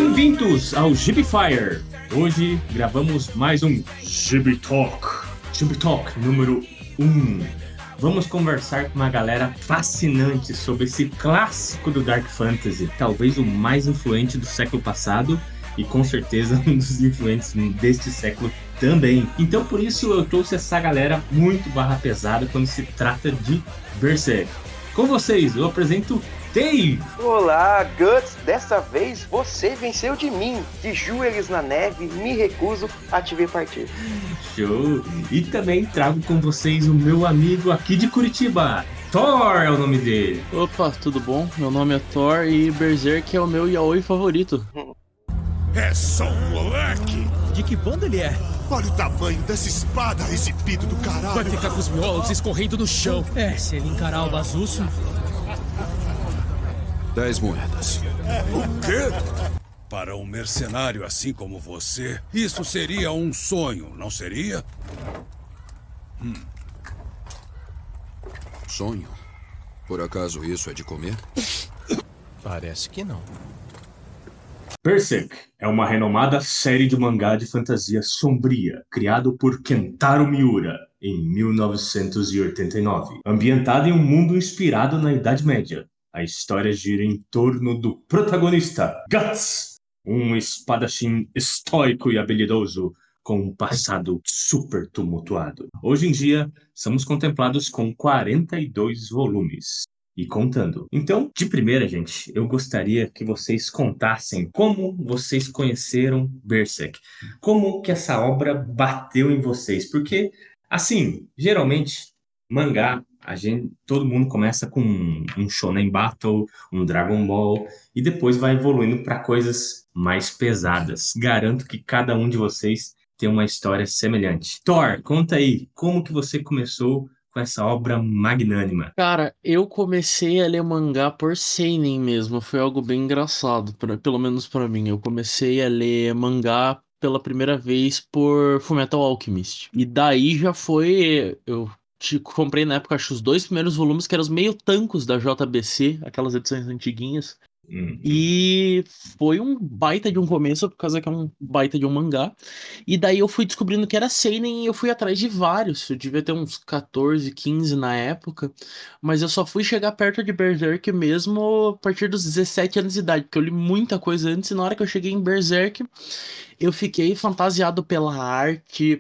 Bem-vindos ao Gibifire! Hoje gravamos mais um Gibi Talk. Gibi Talk número 1. Vamos conversar com uma galera fascinante sobre esse clássico do Dark Fantasy, talvez o mais influente do século passado e com certeza um dos influentes deste século também. Então por isso eu trouxe essa galera muito barra pesada quando se trata de Berserk. Com vocês, eu apresento Dave! Olá, Guts! Dessa vez você venceu de mim. De joelhos na neve, me recuso a te ver partir. Show! E também trago com vocês o meu amigo aqui de Curitiba. Thor é o nome dele. Opa, tudo bom? Meu nome é Thor e Berserk é o meu yaoi favorito. É só um moleque! De que bando ele é? Olha o tamanho dessa espada, exibido do caralho! Vai ficar com os miolos escorrendo no chão. É, se ele encarar o Bazuço... 10 moedas. O quê? Para um mercenário assim como você, isso seria um sonho, não seria? Sonho? Por acaso isso é de comer? Parece que não. Berserk é uma renomada série de mangá de fantasia sombria, criado por Kentaro Miura em 1989. Ambientada em um mundo inspirado na Idade Média, a história gira em torno do protagonista, Guts, um espadachim estoico e habilidoso com um passado super tumultuado. Hoje em dia, somos contemplados com 42 volumes. E contando. Então, de primeira, gente, eu gostaria que vocês contassem como vocês conheceram Berserk. Como que essa obra bateu em vocês. Porque, assim, geralmente, mangá, todo mundo começa com um Shonen Battle, um Dragon Ball, e depois vai evoluindo para coisas mais pesadas. Garanto que cada um de vocês tem uma história semelhante. Thor, conta aí, como que você começou com essa obra magnânima? Cara, eu comecei a ler mangá por seinen mesmo, foi algo bem engraçado, pelo menos pra mim. Eu comecei a ler mangá pela primeira vez por Fullmetal Alchemist. E daí já foi... comprei na época, acho, os 2 primeiros volumes, que eram os meio tancos da JBC, aquelas edições antiguinhas. E foi um baita de um começo, por causa que é um baita de um mangá. E daí eu fui descobrindo que era seinen e eu fui atrás de vários. Eu devia ter uns 14, 15 na época. Mas eu só fui chegar perto de Berserk mesmo a partir dos 17 anos de idade, porque eu li muita coisa antes e na hora que eu cheguei em Berserk, eu fiquei fantasiado pela arte,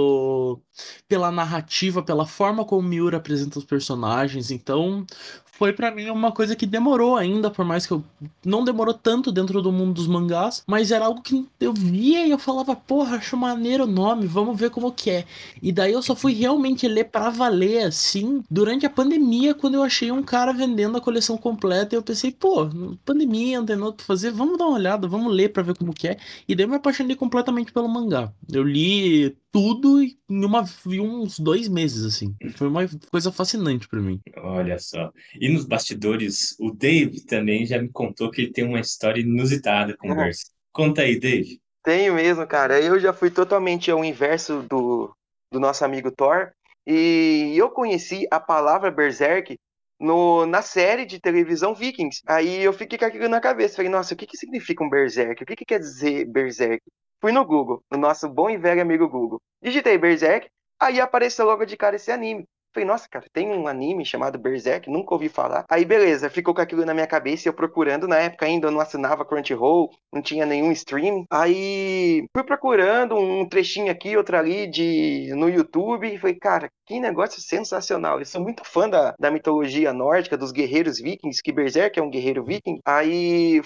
pela narrativa, pela forma como Miura apresenta os personagens. Então, foi pra mim uma coisa que demorou ainda, por mais que eu não demorou tanto dentro do mundo dos mangás, mas era algo que eu via e eu falava, porra, acho maneiro o nome, vamos ver como que é. E daí eu só fui realmente ler pra valer, assim, durante a pandemia, quando eu achei um cara vendendo a coleção completa, e eu pensei, pô, pandemia, não tem nada pra fazer, vamos dar uma olhada, vamos ler pra ver como que é. E daí eu me apaixonei completamente pelo mangá. Eu li tudo em uns 2 meses, assim. Foi uma coisa fascinante pra mim. Olha só. E nos bastidores, o Dave também já me contou que ele tem uma história inusitada com Berserk. Conta aí, Dave. Tenho mesmo, cara. Eu já fui totalmente ao inverso do nosso amigo Thor. E eu conheci a palavra Berserk na série de televisão Vikings. Aí eu fiquei com aquilo na cabeça. Falei, nossa, o que que significa um Berserk? O que que quer dizer Berserk? Fui no Google, no nosso bom e velho amigo Google. Digitei Berserk, aí apareceu logo de cara esse anime. Falei, nossa, cara, tem um anime chamado Berserk, nunca ouvi falar. Aí, beleza, ficou com aquilo na minha cabeça e eu procurando. Na época ainda eu não assinava Crunchyroll, não tinha nenhum stream. Aí, fui procurando um trechinho aqui, outro ali no YouTube. E falei, cara, que negócio sensacional. Eu sou muito fã da mitologia nórdica, dos guerreiros vikings, que Berserk é um guerreiro viking. Aí,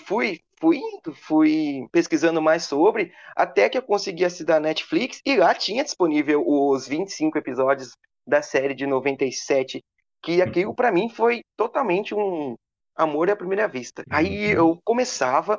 fui pesquisando mais sobre, até que eu consegui assinar a Netflix e lá tinha disponível os 25 episódios da série de 97, que aquilo pra mim foi totalmente um amor à primeira vista. Aí eu começava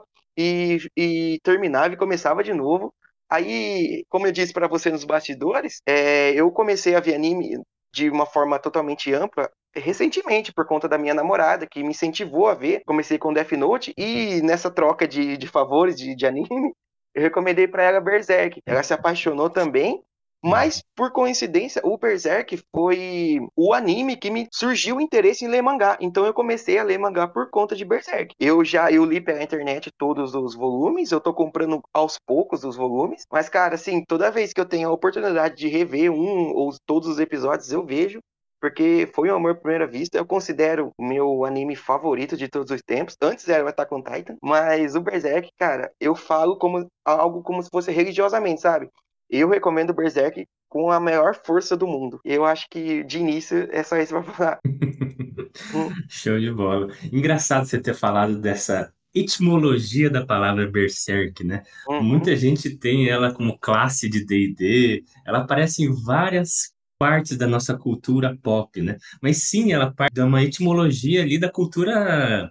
e terminava e começava de novo. Aí, como eu disse pra você nos bastidores, eu comecei a ver anime de uma forma totalmente ampla recentemente, por conta da minha namorada, que me incentivou a ver. Comecei com Death Note e nessa troca de favores de anime, eu recomendei pra ela Berserk. Ela se apaixonou também. Mas, por coincidência, o Berserk foi o anime que me surgiu o interesse em ler mangá. Então eu comecei a ler mangá por conta de Berserk. Eu li pela internet todos os volumes, eu tô comprando aos poucos os volumes. Mas, cara, assim, toda vez que eu tenho a oportunidade de rever um ou todos os episódios, eu vejo. Porque foi um amor à primeira vista. Eu considero o meu anime favorito de todos os tempos. Antes era o Attack on Titan. Mas o Berserk, cara, eu falo como algo como se fosse religiosamente, sabe? Eu recomendo Berserk com a maior força do mundo. Eu acho que, de início, é só isso pra falar. Show de bola. Engraçado você ter falado dessa etimologia da palavra berserk, né? Uhum. Muita gente tem ela como classe de D&D, ela aparece em várias partes da nossa cultura pop, né? Mas sim, ela parte de uma etimologia ali da cultura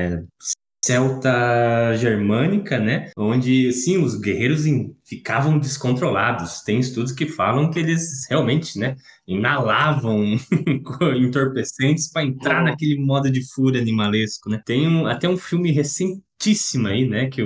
celta germânica, né? Onde, sim, os guerreiros ficavam descontrolados. Tem estudos que falam que eles realmente, né, inalavam entorpecentes para entrar Uhum. naquele modo de fúria animalesco, né? Tem até um filme recentíssimo aí, né, que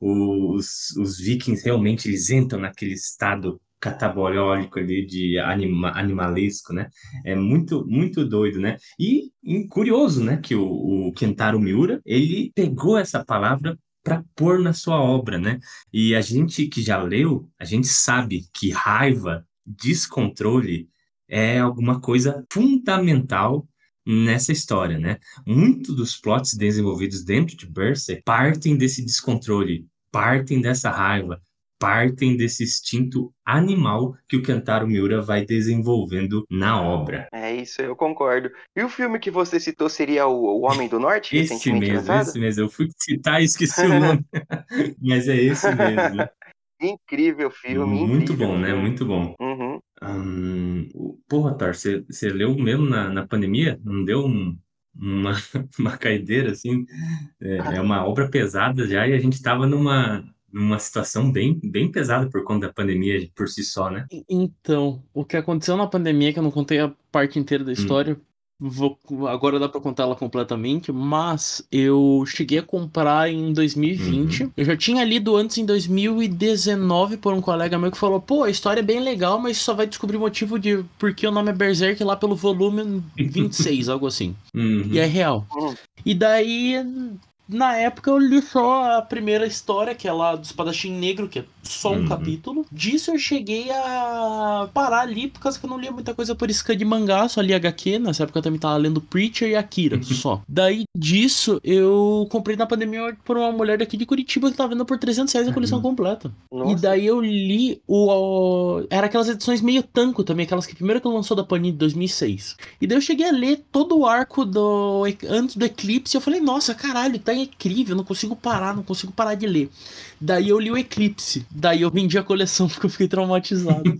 os vikings realmente eles entram naquele estado catabolítico ali de animalesco, né? É muito, muito doido, né? E curioso, né, que o Kentaro Miura, ele pegou essa palavra para pôr na sua obra, né? E a gente que já leu, a gente sabe que raiva, descontrole é alguma coisa fundamental nessa história, né? Muito dos plots desenvolvidos dentro de Berserk partem desse descontrole, partem dessa raiva, partem desse instinto animal que o Kentaro Miura vai desenvolvendo na obra. É isso, eu concordo. E o filme que você citou seria o Homem do Norte, recentemente lançado? Esse mesmo. Eu fui citar e esqueci o nome, mas é esse mesmo. Muito Incrível bom, né? filme. Muito bom. Uhum. Porra, Thor, você leu mesmo na pandemia? Não deu uma, uma caideira, assim? É uma obra pesada já e a gente estava numa situação bem, bem pesada por conta da pandemia por si só, né? Então, o que aconteceu na pandemia, que eu não contei a parte inteira da Hum, história, agora dá pra contar ela completamente, mas eu cheguei a comprar em 2020. uhum. Eu já tinha lido antes em 2019 por um colega meu que falou: pô, a história é bem legal, mas só vai descobrir o motivo de por que o nome é Berserk lá pelo volume 26, algo assim. E é Uhum. real. Uhum. E daí, na época, eu li só a primeira história, que é lá do Espadachim Negro, que é só um Uhum. capítulo. Disso eu cheguei a parar ali, por causa que eu não lia muita coisa por scan de mangá, só li HQ. Nessa época eu também tava lendo Preacher e Akira, só. Daí disso, eu comprei na pandemia por uma mulher daqui de Curitiba que tava vendo por R$ 300 a coleção Caramba. completa. E Nossa. daí eu li era aquelas edições meio tanco também, aquelas que primeiro que lançou da Panini de 2006. E daí eu cheguei a ler todo o arco antes do Eclipse e eu falei, nossa, caralho, tá incrível, não consigo parar de ler. Daí eu li o Eclipse, daí eu vendi a coleção porque eu fiquei traumatizado.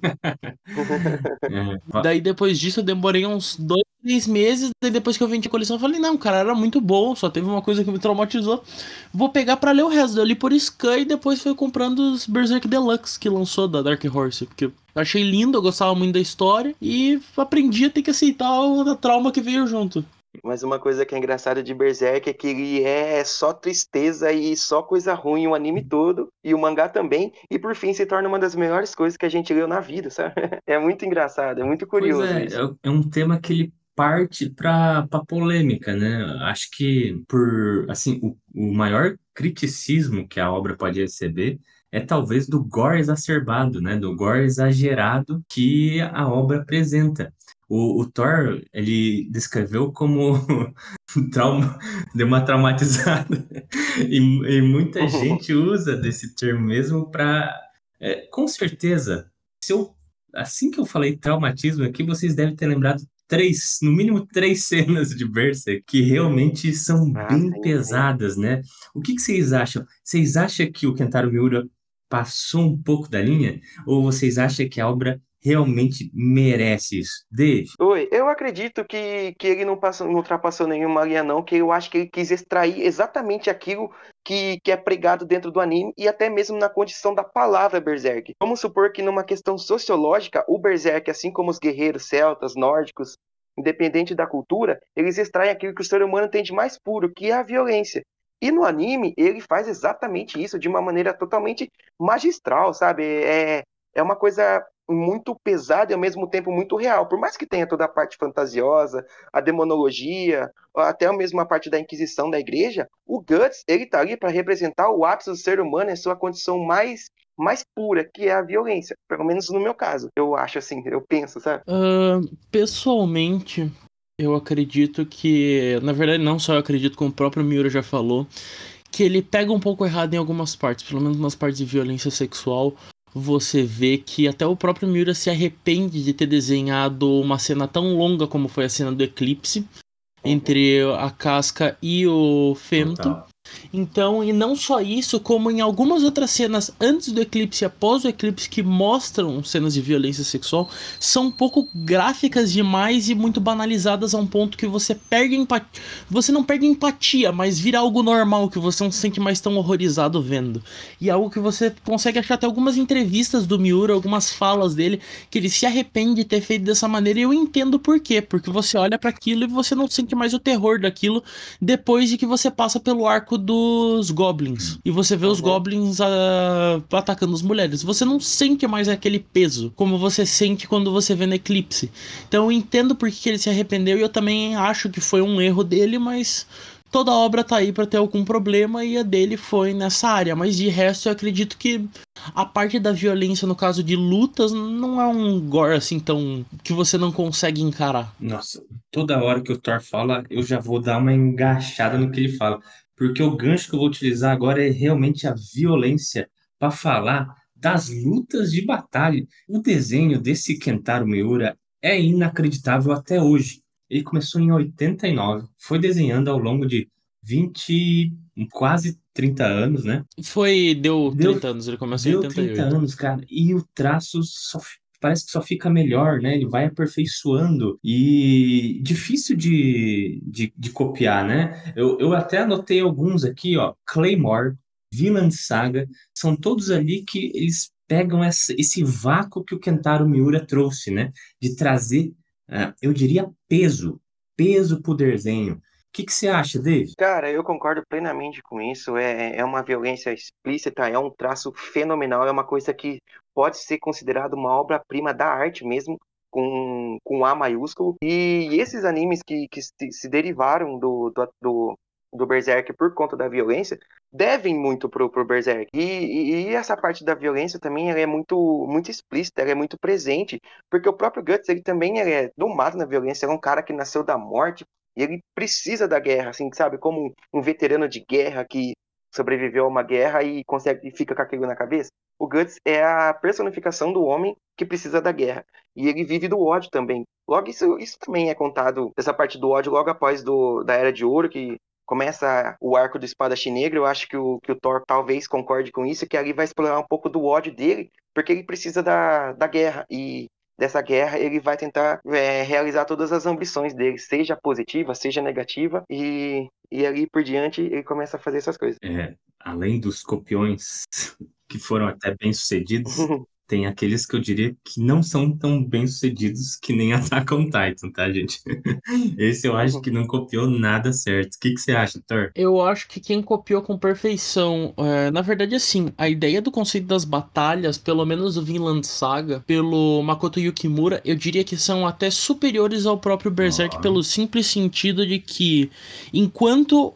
É, Daí depois disso eu demorei uns 2, 3 meses, daí depois que eu vendi a coleção eu falei, não, cara, era muito bom, só teve uma coisa que me traumatizou. Vou pegar pra ler o resto. Eu li por Scan e depois fui comprando os Berserk Deluxe que lançou da Dark Horse, porque eu achei lindo, eu gostava muito da história e aprendi a ter que aceitar o trauma que veio junto. Mas uma coisa que é engraçada de Berserk é que ele é só tristeza e só coisa ruim o anime todo, e o mangá também, e por fim se torna uma das melhores coisas que a gente leu na vida, sabe? É muito engraçado, é muito pois curioso isso. é um tema que ele parte para polêmica, né? Acho que por assim o maior criticismo que a obra pode receber é talvez do gore exacerbado, né? Do gore exagerado que a obra apresenta. O Thor, ele descreveu como trauma, deu uma traumatizada. E muita gente usa desse termo mesmo para, com certeza, se eu assim que eu falei traumatismo aqui, vocês devem ter lembrado no mínimo três cenas de Berserk que realmente são Ah, bem sim, sim. pesadas, né? O que que vocês acham? Vocês acham que o Kentaro Miura passou um pouco da linha? Ou vocês acham que a obra realmente merece isso? Dave? Oi, eu acredito que ele não ultrapassou nenhuma linha, não, que eu acho que ele quis extrair exatamente aquilo que é pregado dentro do anime e até mesmo na condição da palavra Berserk. Vamos supor que numa questão sociológica, o Berserk, assim como os guerreiros celtas, nórdicos, independente da cultura, eles extraem aquilo que o ser humano tem de mais puro, que é a violência. E no anime, ele faz exatamente isso de uma maneira totalmente magistral, sabe? É uma coisa muito pesado e ao mesmo tempo muito real. Por mais que tenha toda a parte fantasiosa, a demonologia, até mesmo a parte da Inquisição da igreja, o Guts, ele tá ali para representar o ápice do ser humano em sua condição mais pura, que é a violência. Pelo menos no meu caso. Eu acho assim, eu penso, sabe? Pessoalmente, eu acredito que, na verdade, não só eu acredito, como o próprio Miura já falou, que ele pega um pouco errado em algumas partes, pelo menos nas partes de violência sexual. Você vê que até o próprio Miura se arrepende de ter desenhado uma cena tão longa como foi a cena do eclipse entre a Casca e o Femto. Total. Então, e não só isso, como em algumas outras cenas antes do eclipse e após o eclipse que mostram cenas de violência sexual, são um pouco gráficas demais e muito banalizadas a um ponto que você perde empatia. Você não perde empatia, mas vira algo normal que você não se sente mais tão horrorizado vendo. E algo que você consegue achar até algumas entrevistas do Miura, algumas falas dele, que ele se arrepende de ter feito dessa maneira, e eu entendo por quê. Porque você olha para aquilo e você não sente mais o terror daquilo depois de que você passa pelo arco dos Goblins. E você vê os Goblins atacando as mulheres. Você não sente mais aquele peso como você sente quando você vê no Eclipse. Então eu entendo por que ele se arrependeu, e eu também acho que foi um erro dele, mas toda obra tá aí pra ter algum problema, e a dele foi nessa área. Mas de resto eu acredito que a parte da violência, no caso de lutas, não é um gore assim tão que você não consegue encarar. Nossa, toda hora que o Thor fala, eu já vou dar uma engaixada no que ele fala. Porque o gancho que eu vou utilizar agora é realmente a violência para falar das lutas de batalha. O desenho desse Kentaro Miura é inacreditável até hoje. Ele começou em 89, foi desenhando ao longo de 20, quase 30 anos, né? Deu 30 anos, ele começou em Deu 30 88. anos, cara, e o traço parece que só fica melhor, né? Ele vai aperfeiçoando e difícil de copiar, né? Eu até anotei alguns aqui, ó. Claymore, Vinland Saga, são todos ali que eles pegam esse vácuo que o Kentaro Miura trouxe, né? De trazer, eu diria, peso pro desenho. O que você acha, Dave? Cara, eu concordo plenamente com isso. É uma violência explícita, é um traço fenomenal, é uma coisa que pode ser considerada uma obra-prima da arte mesmo, com A maiúsculo. E esses animes que se derivaram do Berserk por conta da violência devem muito pro Berserk. E essa parte da violência também ela é muito explícita, ela é muito presente, porque o próprio Guts ele também ele é domado na violência, ele é um cara que nasceu da morte. E ele precisa da guerra, assim, sabe? Como um veterano de guerra que sobreviveu a uma guerra e consegue e fica com aquilo na cabeça. O Guts é a personificação do homem que precisa da guerra. E ele vive do ódio também. Logo, isso também é contado, essa parte do ódio, logo após da Era de Ouro, que começa o arco do Espadachim Negro. Eu acho que o Thor talvez concorde com isso, que ali vai explorar um pouco do ódio dele, porque ele precisa da guerra. E dessa guerra, ele vai tentar realizar todas as ambições dele, seja positiva, seja negativa, e ali por diante ele começa a fazer essas coisas. Além dos copiões que foram até bem-sucedidos, tem aqueles que eu diria que não são tão bem-sucedidos que nem Attack on Titan, tá, gente? Esse eu acho que não copiou nada certo. O que você acha, Thor? Eu acho que quem copiou com perfeição, na verdade, assim, a ideia do conceito das batalhas, pelo menos do Vinland Saga, pelo Makoto Yukimura, eu diria que são até superiores ao próprio Berserk, pelo simples sentido de que, enquanto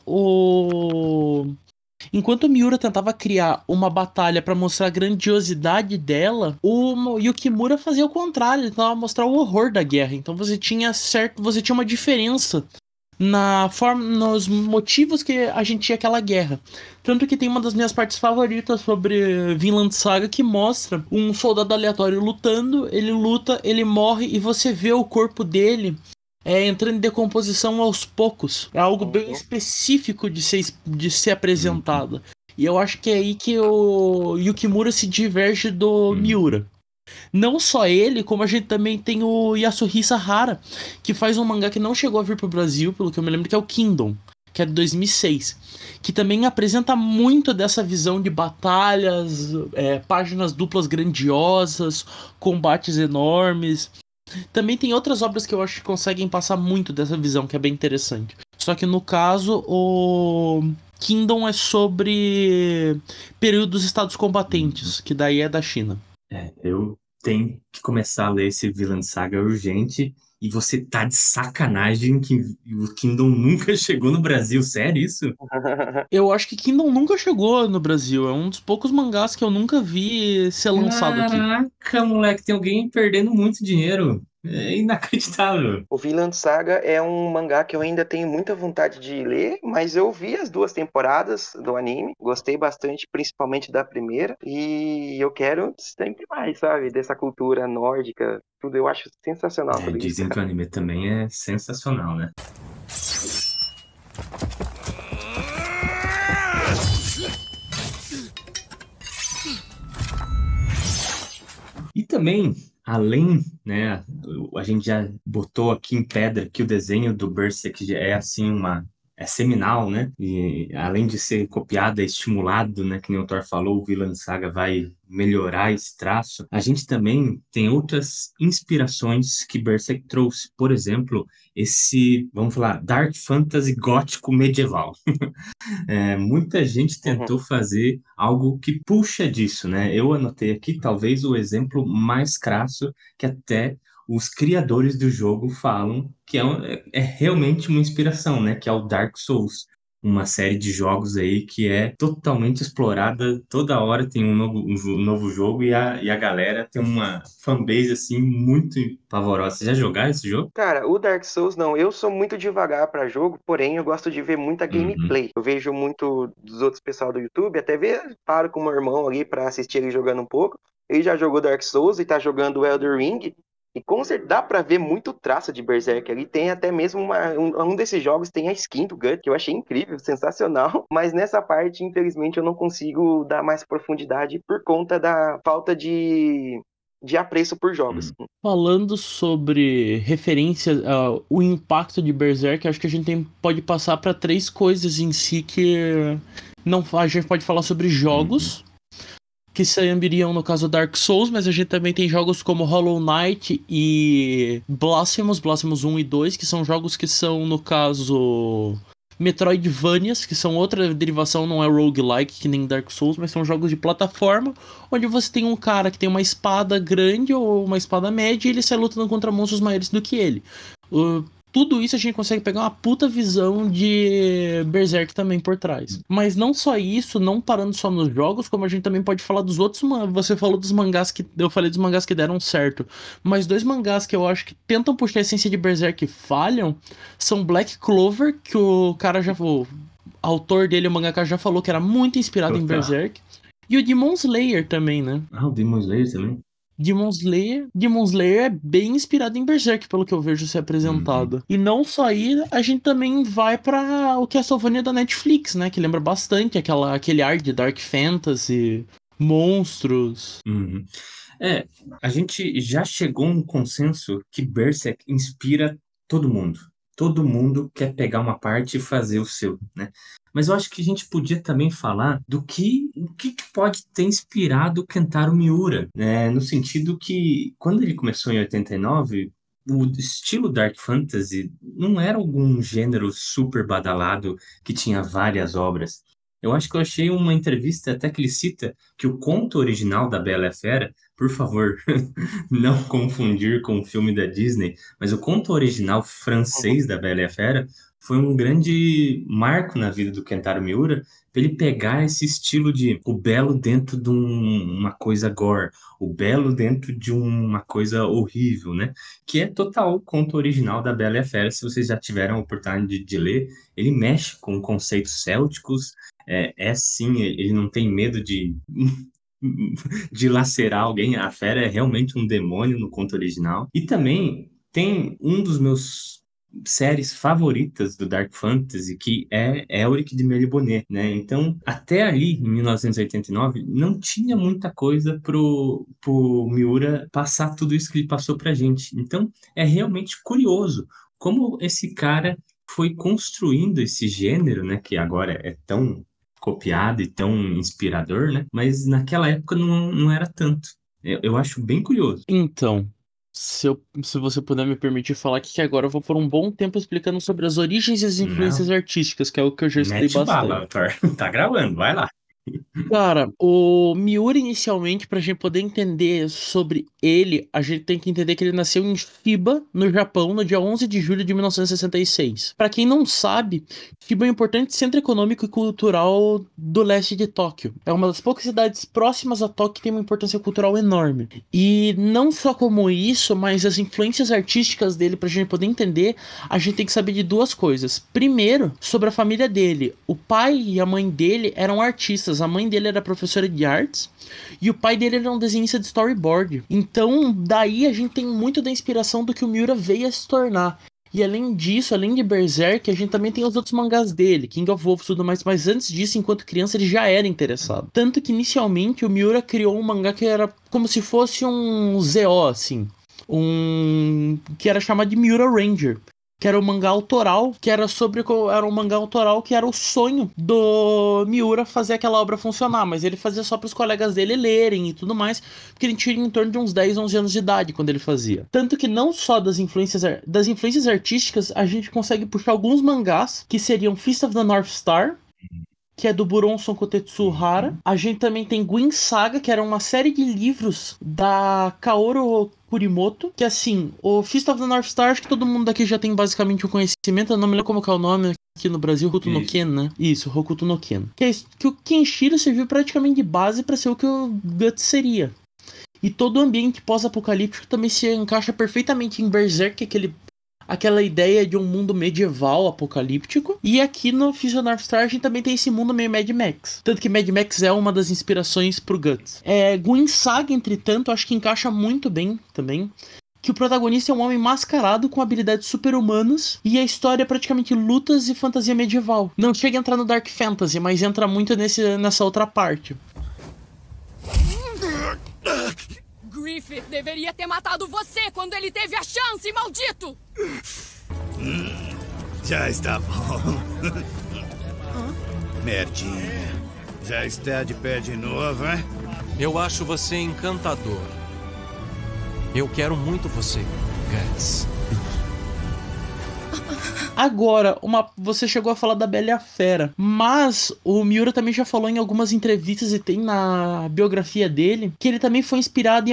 o Miura tentava criar uma batalha pra mostrar a grandiosidade dela, o Yukimura fazia o contrário, ele tentava mostrar o horror da guerra. Então você tinha uma diferença na forma, nos motivos que a gente tinha aquela guerra. Tanto que tem uma das minhas partes favoritas sobre Vinland Saga que mostra um soldado aleatório lutando, ele luta, ele morre e você vê o corpo dele entrando em decomposição aos poucos. É algo bem específico de ser apresentado. E eu acho que é aí que o Yukimura se diverge do Miura. Não só ele, como a gente também tem o Yasuhisa Hara, que faz um mangá que não chegou a vir pro Brasil, pelo que eu me lembro, que é o Kingdom, que é de 2006, que também apresenta muito dessa visão de batalhas, páginas duplas grandiosas, combates enormes. Também tem outras obras que eu acho que conseguem passar muito dessa visão, que é bem interessante. Só que no caso, o Kingdom é sobre período dos estados combatentes, que daí é da China. Eu tem que começar a ler esse Vinland Saga urgente. E você tá de sacanagem que o Kingdom nunca chegou no Brasil. Sério isso? Eu acho que Kingdom nunca chegou no Brasil. É um dos poucos mangás que eu nunca vi ser lançado aqui. Caraca, moleque, tem alguém perdendo muito dinheiro. É inacreditável. O Vinland Saga é um mangá que eu ainda tenho muita vontade de ler, mas eu vi as 2 temporadas do anime, gostei bastante, principalmente da primeira, e eu quero sempre mais, sabe, dessa cultura nórdica, tudo, eu acho sensacional tudo isso. Dizem que o anime também é sensacional, né? E também, além, né, a gente já botou aqui em pedra que o desenho do Berserk é assim é seminal, né? E além de ser copiado, é estimulado, né? Que nem o Thor falou, o Vinland Saga vai melhorar esse traço. A gente também tem outras inspirações que Berserk trouxe. Por exemplo, esse, vamos falar, Dark Fantasy gótico medieval. Muita gente tentou fazer algo que puxa disso, né? Eu anotei aqui talvez o exemplo mais crasso que até os criadores do jogo falam que é realmente uma inspiração, né? Que é o Dark Souls, uma série de jogos aí que é totalmente explorada, toda hora tem um novo jogo e a galera tem uma fanbase assim muito pavorosa. Vocês já jogaram esse jogo? Cara, o Dark Souls não, eu sou muito devagar pra jogo, porém eu gosto de ver muita gameplay. Eu vejo muito dos outros pessoal do YouTube, até paro com o meu irmão ali pra assistir ele jogando um pouco. Ele já jogou Dark Souls e tá jogando Elden Ring. E com certeza dá pra ver muito traço de Berserk ali. Tem até mesmo um desses jogos tem a skin do Gut, que eu achei incrível, sensacional. Mas nessa parte, infelizmente, eu não consigo dar mais profundidade por conta da falta de apreço por jogos. Falando sobre referência, o impacto de Berserk, acho que a gente pode passar para 3 coisas em si que não a gente pode falar sobre jogos que sairiam no caso Dark Souls, mas a gente também tem jogos como Hollow Knight e Blasphemous 1 e 2, que são jogos que são, no caso, Metroidvanias, que são outra derivação, não é roguelike que nem Dark Souls, mas são jogos de plataforma, onde você tem um cara que tem uma espada grande ou uma espada média e ele sai lutando contra monstros maiores do que ele. Tudo isso a gente consegue pegar uma puta visão de Berserk também por trás. Mas não só isso, não parando só nos jogos, como a gente também pode falar dos outros. Você falou dos mangás que. Eu falei dos mangás que deram certo. Mas 2 mangás que eu acho que tentam puxar a essência de Berserk e falham são Black Clover, que o cara já. O autor dele, o mangaka, já falou que era muito inspirado em Berserk. E o Demon Slayer também, né? O Demon Slayer também. Demon Slayer é bem inspirado em Berserk, pelo que eu vejo ser apresentado. E não só aí, a gente também vai pra o Castlevania da Netflix, né? Que lembra bastante aquele ar de Dark Fantasy, monstros. A gente já chegou a um consenso que Berserk inspira todo mundo. Todo mundo quer pegar uma parte e fazer o seu, né? Mas eu acho que a gente podia também falar o que pode ter inspirado o Kentaro Miura, né? No sentido que, quando ele começou em 89, o estilo Dark Fantasy não era algum gênero super badalado que tinha várias obras. Eu acho que eu achei uma entrevista até que ele cita que o conto original da Bela e a Fera, por favor, não confundir com o filme da Disney, mas o conto original francês da Bela e a Fera foi um grande marco na vida do Kentaro Miura, para ele pegar esse estilo de o belo dentro de uma coisa gore, o belo dentro de uma coisa horrível, né? Que é total o conto original da Bela e a Fera. Se vocês já tiveram a oportunidade de ler, ele mexe com conceitos célticos, sim, ele não tem medo de lacerar alguém. A fera é realmente um demônio no conto original. E também tem um dos meus séries favoritas do Dark Fantasy, que é Elric de Melibone, né? Então, até ali, em 1989, não tinha muita coisa pro Miura passar tudo isso que ele passou pra gente. Então, é realmente curioso como esse cara foi construindo esse gênero, né? Que agora é tão copiado e tão inspirador, né? Mas naquela época não era tanto. Eu acho bem curioso. Então, se você puder me permitir falar aqui, que agora eu vou por um bom tempo explicando sobre as origens e as influências artísticas, que é o que eu já estudei Mete bastante. bala, Thor. Tá gravando, vai lá. Cara, o Miura inicialmente, pra gente poder entender sobre ele, a gente tem que entender que ele nasceu em Chiba, no Japão, no dia 11 de julho de 1966. Pra quem não sabe, Chiba é um importante centro econômico e cultural do leste de Tóquio. É uma das poucas cidades próximas a Tóquio que tem uma importância cultural enorme. E não só como isso, mas as influências artísticas dele, pra gente poder entender, a gente tem que saber de duas coisas. Primeiro, sobre a família dele. O pai e a mãe dele eram artistas. A mãe dele era professora de artes e o pai dele era um desenhista de storyboard. Então, daí a gente tem muito da inspiração do que o Miura veio a se tornar. E além disso, além de Berserk, a gente também tem os outros mangás dele, King of Wolves e tudo mais, mas antes disso, enquanto criança, ele já era interessado. Tanto que, inicialmente, o Miura criou um mangá que era como se fosse um ZO, assim. Que era chamado de Miura Ranger. Que era um mangá autoral, era um mangá autoral que era o sonho do Miura fazer aquela obra funcionar, mas ele fazia só para os colegas dele lerem e tudo mais, porque ele tinha em torno de uns 10, 11 anos de idade quando ele fazia. Tanto que não só das influências artísticas, a gente consegue puxar alguns mangás, que seriam Fist of the North Star, que é do Buronson Kotetsu Hara. A gente também tem Gwyn Saga, que era uma série de livros da Kaoru Kurimoto, que assim, o Fist of the North Star, acho que todo mundo daqui já tem basicamente um conhecimento, eu não me lembro como que é o nome aqui no Brasil, Hokuto no Ken, né? Isso, Hokuto no Ken. Que o Kenshiro serviu praticamente de base para ser o que o Guts seria. E todo o ambiente pós-apocalíptico também se encaixa perfeitamente em Berserk, aquela ideia de um mundo medieval apocalíptico. E aqui no Fist of the North Star a gente também tem esse mundo meio Mad Max. Tanto que Mad Max é uma das inspirações pro Guts. Gwyn Saga, entretanto, acho que encaixa muito bem também. Que o protagonista é um homem mascarado com habilidades super-humanas e a história é praticamente lutas e fantasia medieval. Não chega a entrar no Dark Fantasy, mas entra muito nessa outra parte. Griffith deveria ter matado você quando ele teve a chance, maldito! Já está bom. Merdinha. Já está de pé de novo, hein? Eu acho você encantador. Eu quero muito você, Guts. Agora, você chegou a falar da Bela e a Fera, mas o Miura também já falou em algumas entrevistas e tem na biografia dele que ele também foi inspirado em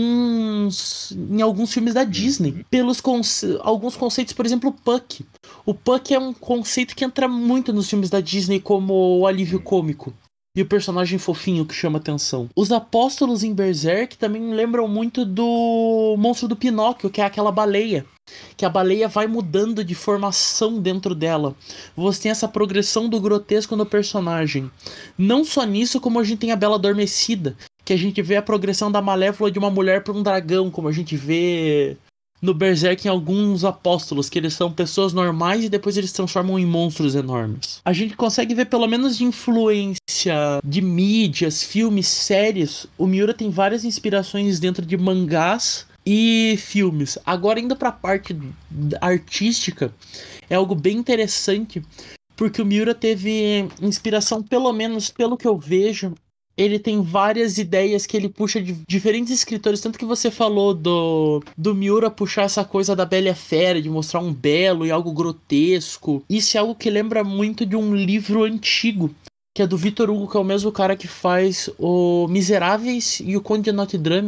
alguns filmes da Disney, pelos alguns conceitos, por exemplo, o Puck. O Puck é um conceito que entra muito nos filmes da Disney como o alívio cômico. E o personagem fofinho que chama atenção. Os apóstolos em Berserk também lembram muito do monstro do Pinóquio, que é aquela baleia. Que a baleia vai mudando de formação dentro dela. Você tem essa progressão do grotesco no personagem. Não só nisso, como a gente tem a Bela Adormecida, que a gente vê a progressão da Malévola de uma mulher para um dragão, como a gente vê no Berserk em alguns apóstolos, que eles são pessoas normais e depois eles se transformam em monstros enormes. A gente consegue ver, pelo menos de influência de mídias, filmes, séries, o Miura tem várias inspirações dentro de mangás e filmes. Agora, indo pra parte artística, é algo bem interessante, porque o Miura teve inspiração, pelo menos pelo que eu vejo, ele tem várias ideias que ele puxa de diferentes escritores, tanto que você falou do Miura puxar essa coisa da Bela e a Fera, de mostrar um belo e algo grotesco. Isso é algo que lembra muito de um livro antigo, que é do Victor Hugo, que é o mesmo cara que faz o Miseráveis e o Conde de Notre Dame,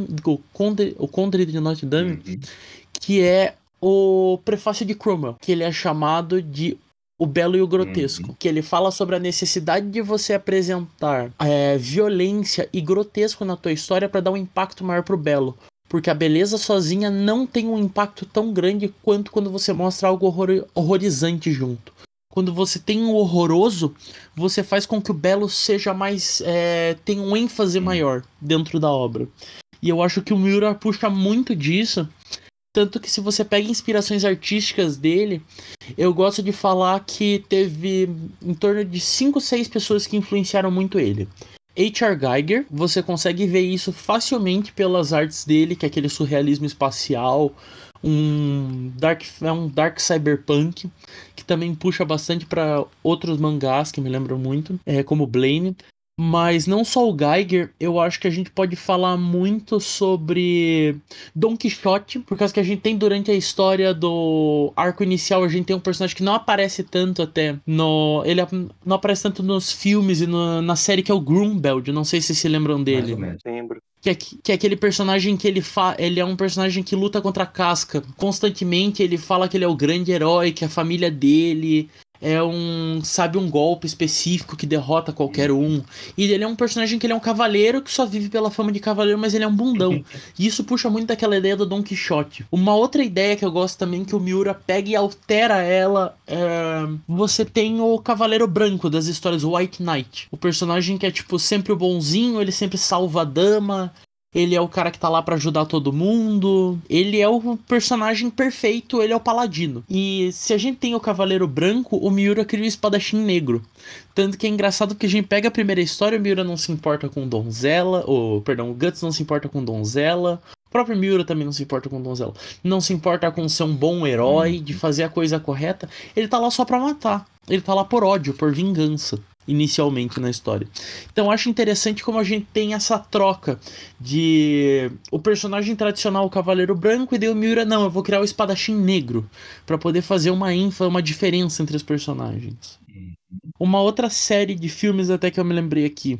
o Conde de Notre Dame, que é o prefácio de Cromwell, que ele é chamado de O Belo e o Grotesco, que ele fala sobre a necessidade de você apresentar violência e grotesco na tua história para dar um impacto maior pro belo. Porque a beleza sozinha não tem um impacto tão grande quanto quando você mostra algo horrorizante junto. Quando você tem um horroroso, você faz com que o belo seja mais... tenha um ênfase maior dentro da obra. E eu acho que o Miura puxa muito disso. Tanto que se você pega inspirações artísticas dele, eu gosto de falar que teve em torno de 5 ou 6 pessoas que influenciaram muito ele. H.R. Giger, você consegue ver isso facilmente pelas artes dele, que é aquele surrealismo espacial, um dark cyberpunk, que também puxa bastante para outros mangás que me lembram muito, como Blaine. Mas não só o Geiger, eu acho que a gente pode falar muito sobre Don Quixote, por causa que a gente tem durante a história do arco inicial, a gente tem um personagem que não aparece tanto até no... Ele não aparece tanto nos filmes e na série, que é o Grunbeld, não sei se se lembram dele. Lembro. Que é aquele personagem que ele é um personagem que luta contra a Casca. Constantemente ele fala que ele é o grande herói, que a família dele sabe um golpe específico que derrota qualquer um. E ele é um personagem que ele é um cavaleiro que só vive pela fama de cavaleiro, mas ele é um bundão. E isso puxa muito daquela ideia do Don Quixote. Uma outra ideia que eu gosto também, que o Miura pega e altera ela, você tem o Cavaleiro Branco das histórias, o White Knight. O personagem que é tipo sempre o bonzinho, ele sempre salva a dama. Ele é o cara que tá lá pra ajudar todo mundo. Ele é o personagem perfeito, ele é o paladino. E se a gente tem o Cavaleiro Branco, o Miura cria o Espadachim Negro. Tanto que é engraçado que a gente pega a primeira história, o Miura não se importa com Donzela, o Guts não se importa com Donzela. O próprio Miura também não se importa com Donzela. Não se importa com ser um bom herói, de fazer a coisa correta. Ele tá lá só pra matar. Ele tá lá por ódio, por vingança, inicialmente na história. Então eu acho interessante como a gente tem essa troca de o personagem tradicional, o Cavaleiro Branco, e daí o Miura, não, eu vou criar o Espadachim Negro pra poder fazer uma diferença entre os personagens. Uma outra série de filmes até que eu me lembrei aqui,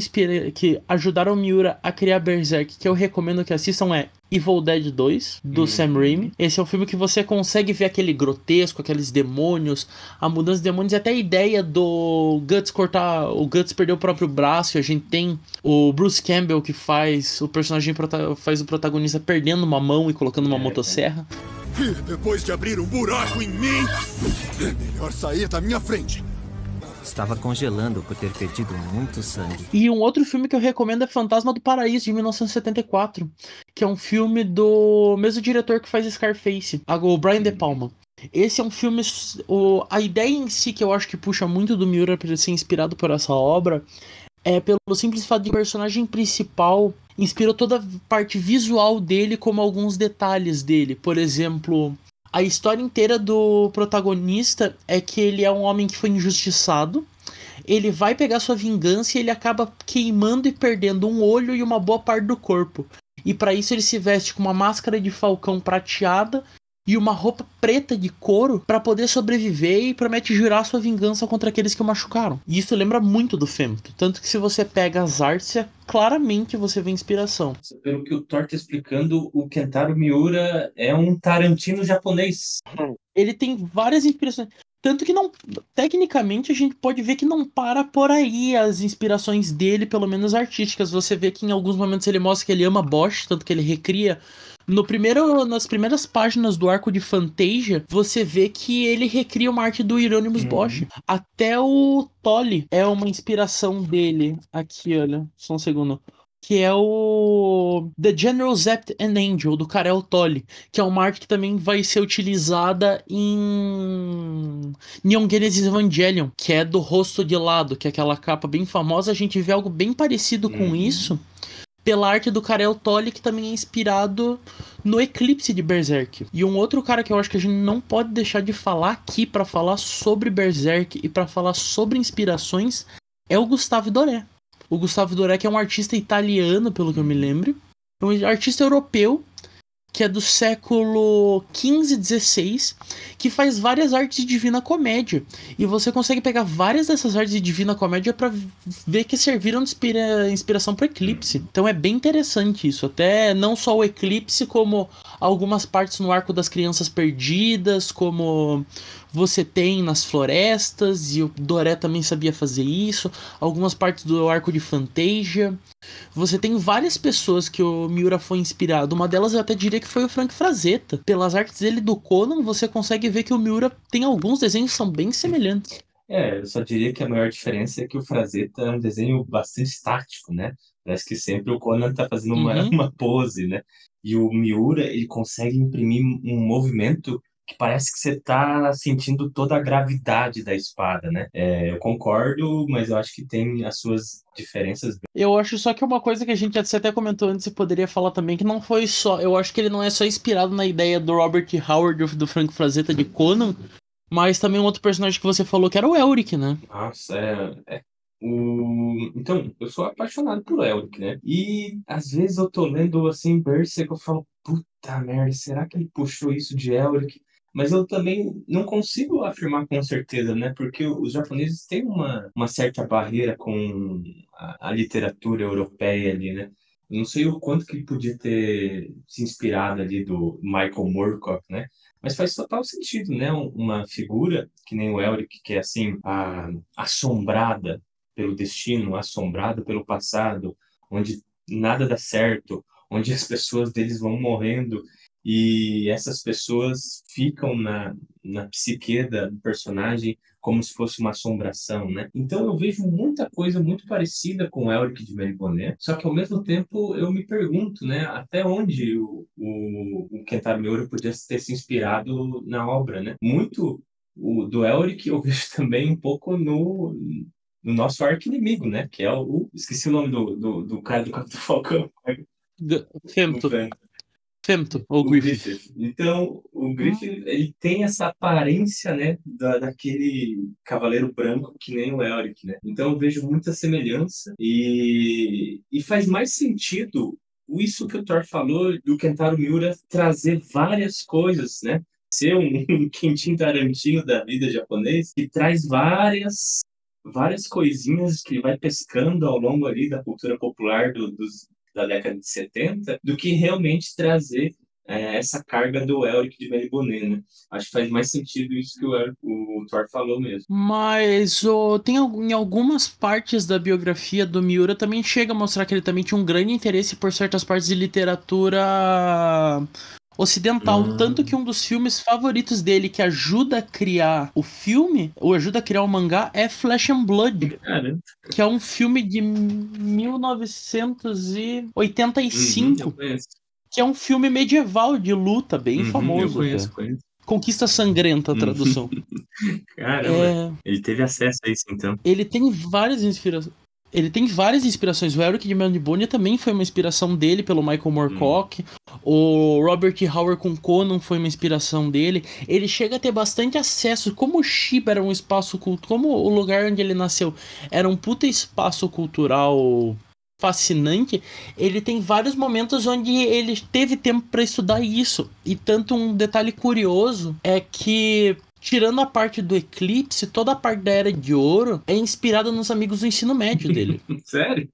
que ajudaram o Miura a criar Berserk, que eu recomendo que assistam, é Evil Dead 2, do Sam Raimi. Esse é um filme que você consegue ver aquele grotesco, aqueles demônios, a mudança de demônios, e até a ideia do Guts o Guts perder o próprio braço, e a gente tem o Bruce Campbell que faz o protagonista perdendo uma mão e colocando uma motosserra. E depois de abrir um buraco em mim, é melhor sair da minha frente. Estava congelando por ter perdido muito sangue. E um outro filme que eu recomendo é Fantasma do Paraíso, de 1974, que é um filme do mesmo diretor que faz Scarface, o Brian De Palma. Esse é um filme... A ideia em si, que eu acho que puxa muito do Miura para ser inspirado por essa obra, é pelo simples fato de o personagem principal inspirou toda a parte visual dele, como alguns detalhes dele. Por exemplo, a história inteira do protagonista é que ele é um homem que foi injustiçado. Ele vai pegar sua vingança e ele acaba queimando e perdendo um olho e uma boa parte do corpo. E para isso ele se veste com uma máscara de falcão prateada e uma roupa preta de couro para poder sobreviver, e promete jurar sua vingança contra aqueles que o machucaram. E isso lembra muito do Femto. Tanto que se você pega as artes, claramente você vê inspiração. Pelo que o Thor tá explicando, o Kentaro Miura é um Tarantino japonês. Ele tem várias inspirações. Tanto que não, tecnicamente a gente pode ver que não para por aí as inspirações dele, pelo menos artísticas. Você vê que em alguns momentos ele mostra que ele ama Bosch, tanto que ele recria. Nas primeiras páginas do arco de Fantasia, você vê que ele recria uma arte do Hieronymus Bosch. Até o Tolle é uma inspiração dele. Aqui, olha, só um segundo. Que é o The General Zept and Angel, do Karel Tolle, que é uma arte que também vai ser utilizada em Neon Genesis Evangelion, que é do rosto de lado, que é aquela capa bem famosa. A gente vê algo bem parecido com isso pela arte do Karel Tolle, que também é inspirado no Eclipse de Berserk. E um outro cara que eu acho que a gente não pode deixar de falar aqui para falar sobre Berserk e para falar sobre inspirações é o Gustave Doré. O Gustave Doré, que é um artista italiano, pelo que eu me lembro. É um artista europeu, que é do século XV, XVI, que faz várias artes de Divina Comédia. E você consegue pegar várias dessas artes de Divina Comédia pra ver que serviram de inspiração pro Eclipse. Então é bem interessante isso. Até não só o Eclipse, como algumas partes no Arco das Crianças Perdidas, como você tem nas florestas, e o Doré também sabia fazer isso. Algumas partes do Arco de Fantasia. Você tem várias pessoas que o Miura foi inspirado. Uma delas eu até diria que foi o Frank Frazetta. Pelas artes dele do Conan, você consegue ver que o Miura tem alguns desenhos que são bem semelhantes. Eu só diria que a maior diferença é que o Frazetta é um desenho bastante estático, né? Parece que sempre o Conan tá fazendo uma pose, né? E o Miura, ele consegue imprimir um movimento que parece que você tá sentindo toda a gravidade da espada, né? Eu concordo, mas eu acho que tem as suas diferenças. Eu acho só que uma coisa que a gente até comentou antes e poderia falar também, que não foi só... Eu acho que ele não é só inspirado na ideia do Robert Howard, do Frank Frazetta de Conan, mas também um outro personagem que você falou, que era o Elric, né? Nossa, Então, eu sou apaixonado por Elric, né? E às vezes eu tô lendo assim, Berserk, eu falo, puta merda, será que ele puxou isso de Elric? Mas eu também não consigo afirmar com certeza, né? Porque os japoneses têm uma certa barreira com a literatura europeia ali, né? Eu não sei o quanto que ele podia ter se inspirado ali do Michael Moorcock, né? Mas faz total sentido, né? Uma figura que nem o Elric, que é assim, assombrada pelo destino, assombrado pelo passado, onde nada dá certo, onde as pessoas deles vão morrendo e essas pessoas ficam na psique do personagem como se fosse uma assombração, né? Então eu vejo muita coisa muito parecida com o Elric de Melbourne, só que ao mesmo tempo eu me pergunto, né, até onde o Kentaro Miura podia ter se inspirado na obra, né? Muito do Elric eu vejo também um pouco no nosso arqui-inimigo, né? Que é esqueci o nome do cara do Capitão Falcão. Femto. Femto, ou O Griffith. Então, o Griffith, ele tem essa aparência, né, daquele cavaleiro branco que nem o Elric, né? Então, eu vejo muita semelhança e faz mais sentido isso que o Thor falou do Kentaro Miura trazer várias coisas, né? Ser um Quentin Tarantino da vida japonês que traz várias coisinhas que vai pescando ao longo ali da cultura popular da década de 70, do que realmente trazer essa carga do Elric de Melbourne, né? Acho que faz mais sentido isso que o Thor falou mesmo. Mas em algumas partes da biografia do Miura também chega a mostrar que ele também tinha um grande interesse por certas partes de literatura ocidental, tanto que um dos filmes favoritos dele que ajuda a criar o filme, ou ajuda a criar o mangá, é Flesh and Blood, que é um filme de 1985, que é um filme medieval de luta, bem famoso. Eu conheço. Conquista Sangrenta, a tradução. Caramba, ele teve acesso a isso então. Ele tem várias inspirações. O Elric de Melbourne também foi uma inspiração dele, pelo Michael Moorcock. O Robert Howard com Conan foi uma inspiração dele. Ele chega a ter bastante acesso. Como o Shiba era um espaço cultural, como o lugar onde ele nasceu era um puta espaço cultural fascinante, ele tem vários momentos onde ele teve tempo para estudar isso. E tanto um detalhe curioso é que, tirando a parte do Eclipse, toda a parte da Era de Ouro é inspirada nos amigos do ensino médio dele. Sério?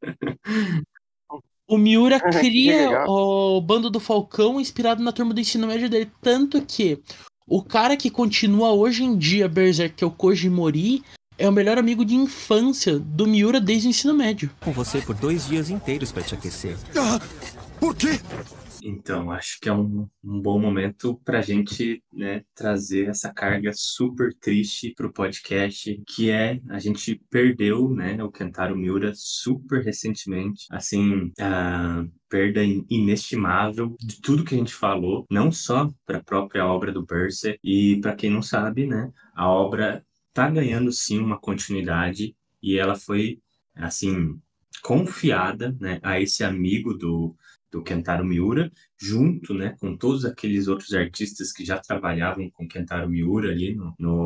O Miura cria o Bando do Falcão inspirado na turma do ensino médio dele. Tanto que o cara que continua hoje em dia Berserk, que é o Koji Mori, é o melhor amigo de infância do Miura desde o ensino médio. Com você por 2 dias inteiros pra te aquecer. Por quê? Então, acho que é um bom momento para a gente, né, trazer essa carga super triste para o podcast, que é a gente perdeu, né, o Kentaro Miura super recentemente, assim, a perda inestimável de tudo que a gente falou, não só para a própria obra do Berserk, e para quem não sabe, né, a obra tá ganhando sim uma continuidade e ela foi, assim, confiada, né, a esse amigo do Kentaro Miura, junto, né, com todos aqueles outros artistas que já trabalhavam com Kentaro Miura ali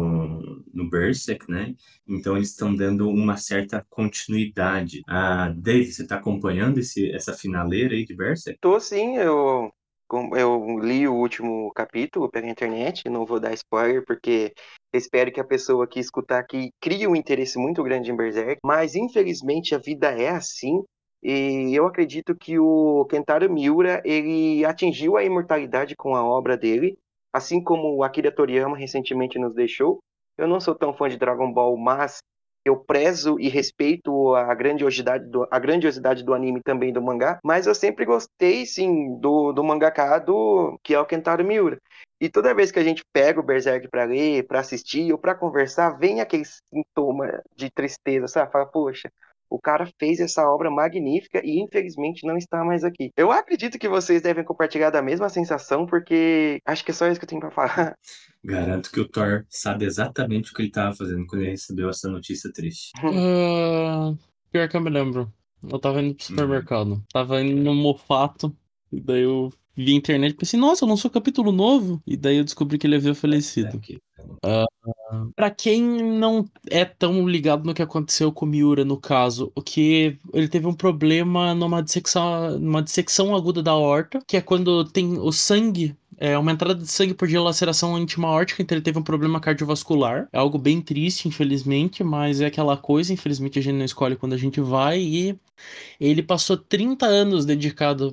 no Berserk, né? Então eles estão dando uma certa continuidade. Dave, você está acompanhando essa finaleira aí de Berserk? Tô sim, eu li o último capítulo pela internet, não vou dar spoiler, porque espero que a pessoa que escutar aqui crie um interesse muito grande em Berserk, mas infelizmente a vida é assim. E eu acredito que o Kentaro Miura, ele atingiu a imortalidade com a obra dele, assim como o Akira Toriyama recentemente nos deixou. Eu não sou tão fã de Dragon Ball, mas eu prezo e respeito a grandiosidade do anime e também do mangá, mas eu sempre gostei, sim, do mangaka que é o Kentaro Miura. E toda vez que a gente pega o Berserk pra ler, pra assistir ou pra conversar, vem aquele sintoma de tristeza, sabe? Fala, poxa, o cara fez essa obra magnífica e infelizmente não está mais aqui. Eu acredito que vocês devem compartilhar da mesma sensação, porque acho que é só isso que eu tenho pra falar. Garanto que o Thor sabe exatamente o que ele estava fazendo quando ele recebeu essa notícia triste. Pior que eu me lembro. Eu tava indo pro supermercado. Tava indo no Mofato. E daí eu vi a internet e pensei, nossa, lançou capítulo novo. E daí eu descobri que ele havia falecido. Pra quem não é tão ligado no que aconteceu com o Miura, no caso, o que ele teve um problema numa dissecção aguda da aorta, que é quando tem o sangue, uma entrada de sangue por dilaceração íntima aórtica, então ele teve um problema cardiovascular. É algo bem triste, infelizmente, mas é aquela coisa, infelizmente a gente não escolhe quando a gente vai, e ele passou 30 anos dedicando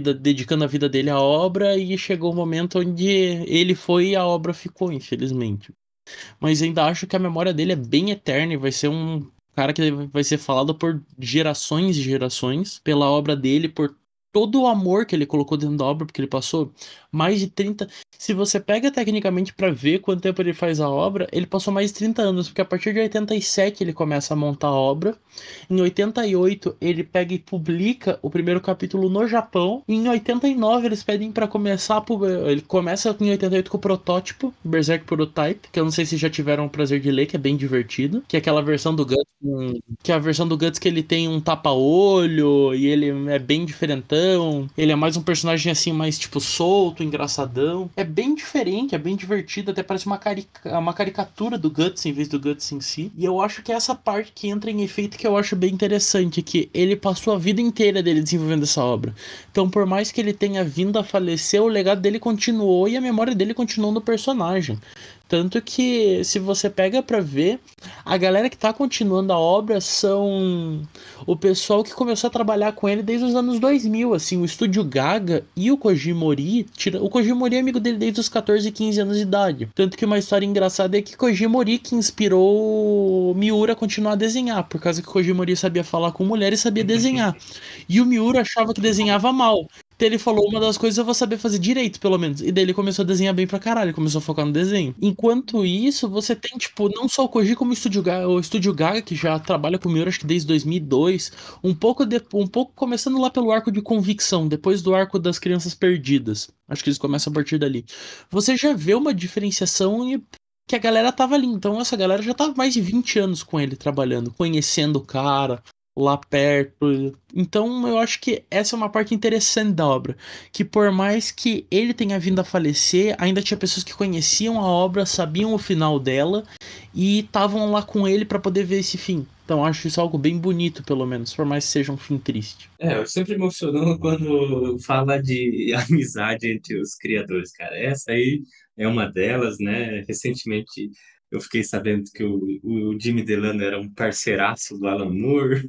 a vida dele à obra, e chegou o momento onde ele foi e a obra ficou, infelizmente. Mas ainda acho que a memória dele é bem eterna e vai ser um cara que vai ser falado por gerações e gerações pela obra dele, por todo o amor que ele colocou dentro da obra, porque ele passou mais de 30. Se você pega tecnicamente pra ver quanto tempo ele faz a obra, ele passou mais de 30 anos, porque a partir de 87 ele começa a montar a obra. Em 88 ele pega e publica o primeiro capítulo no Japão. E em 89 eles pedem pra começar ele começa em 88 com o protótipo, Berserk Prototype, que eu não sei se já tiveram o prazer de ler, que é bem divertido, que é aquela versão do Guts, que é a versão do Guts que ele tem um tapa-olho e ele é bem diferentão. Ele é mais um personagem assim, mais tipo solto, engraçadão. É bem diferente, é bem divertido, até parece uma caricatura do Guts em vez do Guts em si. E eu acho que é essa parte que entra em efeito que eu acho bem interessante, que ele passou a vida inteira dele desenvolvendo essa obra. Então, por mais que ele tenha vindo a falecer, o legado dele continuou e a memória dele continuou no personagem. Tanto que, se você pega pra ver, a galera que tá continuando a obra são o pessoal que começou a trabalhar com ele desde os anos 2000, assim, o Estúdio Gaga e o Koji Mori. O Koji Mori é amigo dele desde os 14, 15 anos de idade. Tanto que uma história engraçada é que Koji Mori que inspirou o Miura a continuar a desenhar, por causa que Koji Mori sabia falar com mulher e sabia desenhar. E o Miura achava que desenhava mal. Então ele falou, uma das coisas eu vou saber fazer direito, pelo menos. E daí ele começou a desenhar bem pra caralho, começou a focar no desenho. Enquanto isso, você tem, tipo, não só o Koji, como o Estúdio Gaga, que já trabalha com o Miura, acho que desde 2002. Um pouco começando lá pelo arco de Convicção, depois do arco das Crianças Perdidas. Acho que eles começam a partir dali. Você já vê uma diferenciação que a galera tava ali. Então essa galera já tava mais de 20 anos com ele trabalhando, conhecendo o cara lá perto. Então eu acho que essa é uma parte interessante da obra, que por mais que ele tenha vindo a falecer, ainda tinha pessoas que conheciam a obra, sabiam o final dela e estavam lá com ele para poder ver esse fim. Então eu acho isso algo bem bonito, pelo menos, por mais que seja um fim triste. Eu sempre emociono quando fala de amizade entre os criadores, cara. Essa aí é uma delas, né? Recentemente eu fiquei sabendo que o Jimmy Delano era um parceiraço do Alan Moore.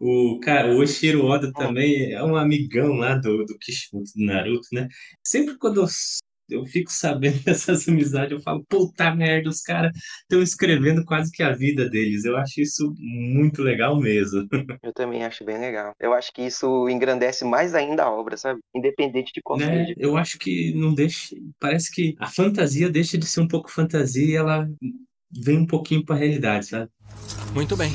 O Oshiro Oda também é um amigão lá do Kishimoto do Naruto, né? Sempre quando eu fico sabendo dessas amizades, eu falo, puta merda, os caras estão escrevendo quase que a vida deles. Eu acho isso muito legal mesmo. Eu também acho bem legal. Eu acho que isso engrandece mais ainda a obra, sabe? Independente de qual Né? seja. Eu acho que não deixa. Parece que a fantasia deixa de ser um pouco fantasia e ela vem um pouquinho pra realidade, sabe? Muito bem.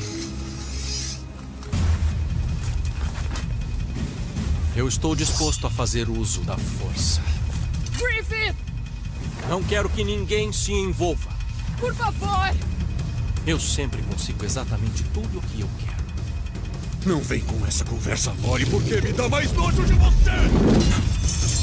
Eu estou disposto a fazer uso da força. Griffith! Não quero que ninguém se envolva. Por favor! Eu sempre consigo exatamente tudo o que eu quero. Não vem com essa conversa mole, porque me dá mais nojo de você!